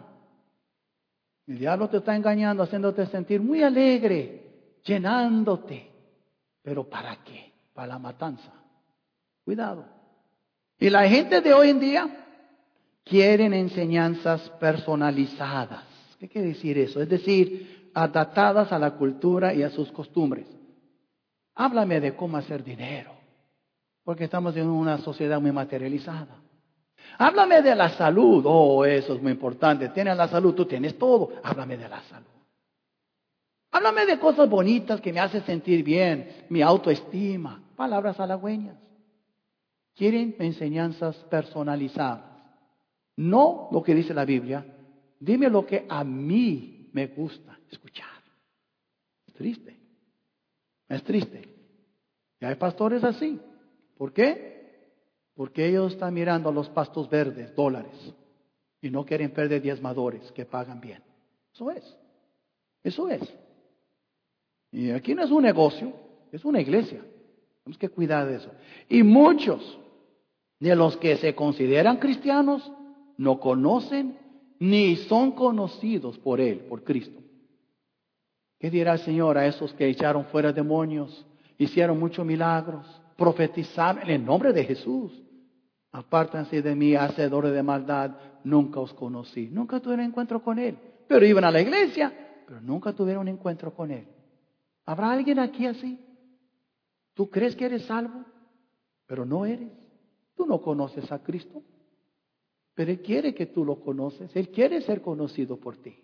El diablo te está engañando, haciéndote sentir muy alegre, llenándote. ¿Pero para qué? Para la matanza. Cuidado. Y la gente de hoy en día quieren enseñanzas personalizadas. ¿Qué quiere decir eso? Es decir, adaptadas a la cultura y a sus costumbres. Háblame de cómo hacer dinero, porque estamos en una sociedad muy materializada. Háblame de la salud. Eso es muy importante. Tienes la salud, tú tienes todo. Háblame de la salud. Háblame de cosas bonitas que me hacen sentir bien, mi autoestima. Palabras halagüeñas. Quieren enseñanzas personalizadas. No lo que dice la Biblia. Dime lo que a mí me gusta escuchar. Es triste. Es triste. Y hay pastores así. ¿Por qué? Porque ellos están mirando a los pastos verdes, dólares. Y no quieren perder diezmadores que pagan bien. Eso es. Eso es. Y aquí no es un negocio, es una iglesia. Tenemos que cuidar de eso. Y muchos de los que se consideran cristianos no conocen ni son conocidos por Él, por Cristo. ¿Qué dirá el Señor a esos que echaron fuera demonios, hicieron muchos milagros, profetizaron en el nombre de Jesús? Apártense de mí, hacedores de maldad, nunca os conocí. Nunca tuvieron encuentro con Él. Pero iban a la iglesia, pero nunca tuvieron un encuentro con Él. ¿Habrá alguien aquí así? ¿Tú crees que eres salvo? Pero no eres. Tú no conoces a Cristo. Pero Él quiere que tú lo conoces. Él quiere ser conocido por ti.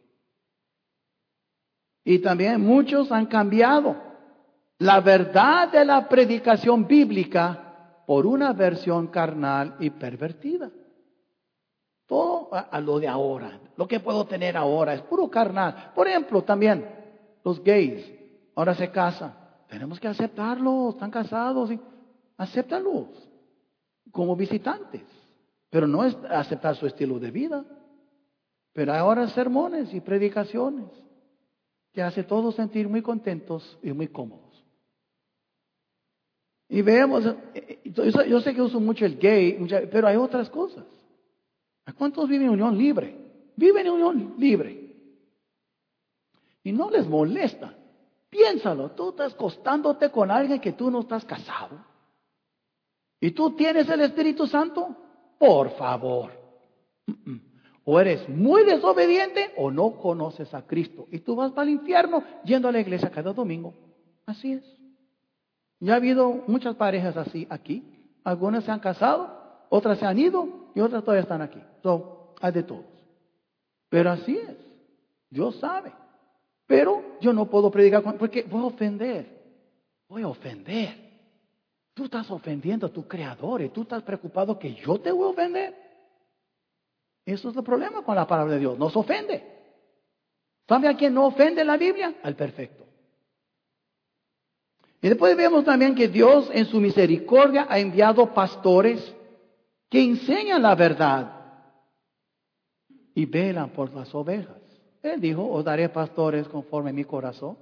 Y también muchos han cambiado la verdad de la predicación bíblica por una versión carnal y pervertida. Todo a lo de ahora, lo que puedo tener ahora es puro carnal. Por ejemplo, también los gays ahora se casan. Tenemos que aceptarlos, están casados, y acéptalos como visitantes. Pero no es aceptar su estilo de vida. Pero hay ahora sermones y predicaciones que hace todos sentir muy contentos y muy cómodos. Y vemos, yo sé que uso mucho el gay, pero hay otras cosas. ¿Cuántos viven en unión libre? Viven en unión libre. Y no les molesta. Piénsalo, tú estás acostándote con alguien que tú no estás casado. ¿Y tú tienes el Espíritu Santo? Por favor. O eres muy desobediente o no conoces a Cristo. Y tú vas para el infierno yendo a la iglesia cada domingo. Así es. Ya ha habido muchas parejas así aquí. Algunas se han casado, otras se han ido y otras todavía están aquí. Hay de todos. Pero así es. Dios sabe. Pero yo no puedo predicar porque voy a ofender. Voy a ofender. Tú estás ofendiendo a tu Creador y tú estás preocupado que yo te voy a ofender. Eso es el problema con la palabra de Dios. Nos ofende. ¿Sabe a quién no ofende la Biblia? Al perfecto. Y después vemos también que Dios en su misericordia ha enviado pastores que enseñan la verdad y velan por las ovejas. Él dijo, os daré pastores conforme a mi corazón.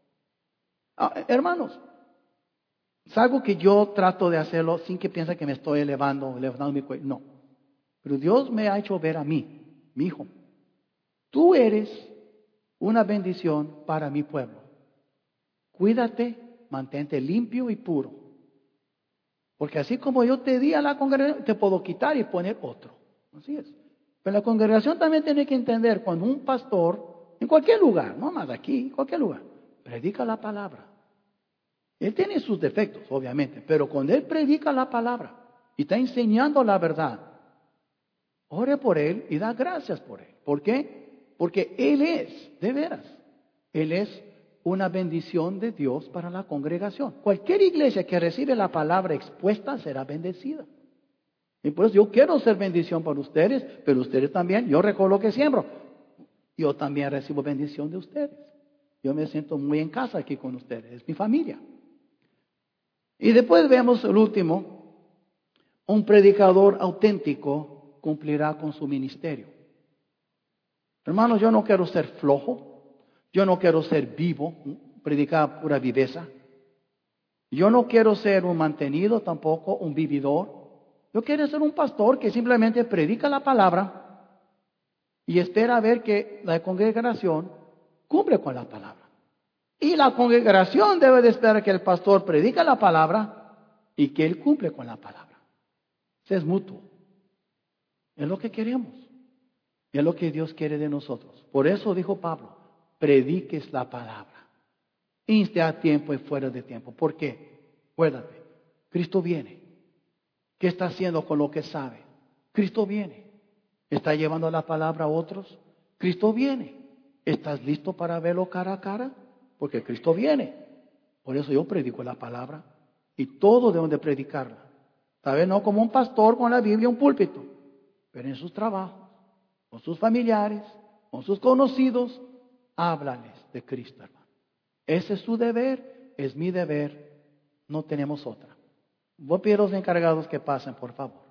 Hermanos, es algo que yo trato de hacerlo sin que piensen que me estoy levantando mi cuello. No. Pero Dios me ha hecho ver a mí, mi hijo. Tú eres una bendición para mi pueblo. Cuídate, mantente limpio y puro. Porque así como yo te di a la congregación, te puedo quitar y poner otro. Así es. Pero la congregación también tiene que entender cuando un pastor, en cualquier lugar, no más aquí, en cualquier lugar, predica la palabra. Él tiene sus defectos, obviamente, pero cuando él predica la palabra y está enseñando la verdad, ore por él y da gracias por él. ¿Por qué? Porque él es, de veras, él es una bendición de Dios para la congregación. Cualquier iglesia que recibe la palabra expuesta será bendecida. Y por eso yo quiero ser bendición para ustedes, pero ustedes también, yo recojo lo que siembro. Yo también recibo bendición de ustedes. Yo me siento muy en casa aquí con ustedes, es mi familia. Y después vemos el último, un predicador auténtico cumplirá con su ministerio. Hermanos, yo no quiero ser flojo, yo no quiero ser vivo, predicar pura viveza. Yo no quiero ser un mantenido, tampoco un vividor. Yo quiero ser un pastor que simplemente predica la palabra y espera a ver que la congregación cumple con la palabra. Y la congregación debe de esperar que el pastor predica la palabra y que él cumple con la palabra. Eso es mutuo. Es lo que queremos. Es lo que Dios quiere de nosotros. Por eso dijo Pablo, prediques la palabra. Inste a tiempo y fuera de tiempo. ¿Por qué? Acuérdate, Cristo viene. ¿Qué está haciendo con lo que sabe? Cristo viene. ¿Está llevando la palabra a otros? Cristo viene. ¿Estás listo para verlo cara a cara? Porque Cristo viene. Por eso yo predico la palabra. Y todos deben de predicarla. Tal vez no como un pastor con la Biblia en un púlpito, pero en sus trabajos, con sus familiares, con sus conocidos, háblales de Cristo, hermano. Ese es su deber, es mi deber, no tenemos otra. Voy a pedir a los encargados que pasen, por favor.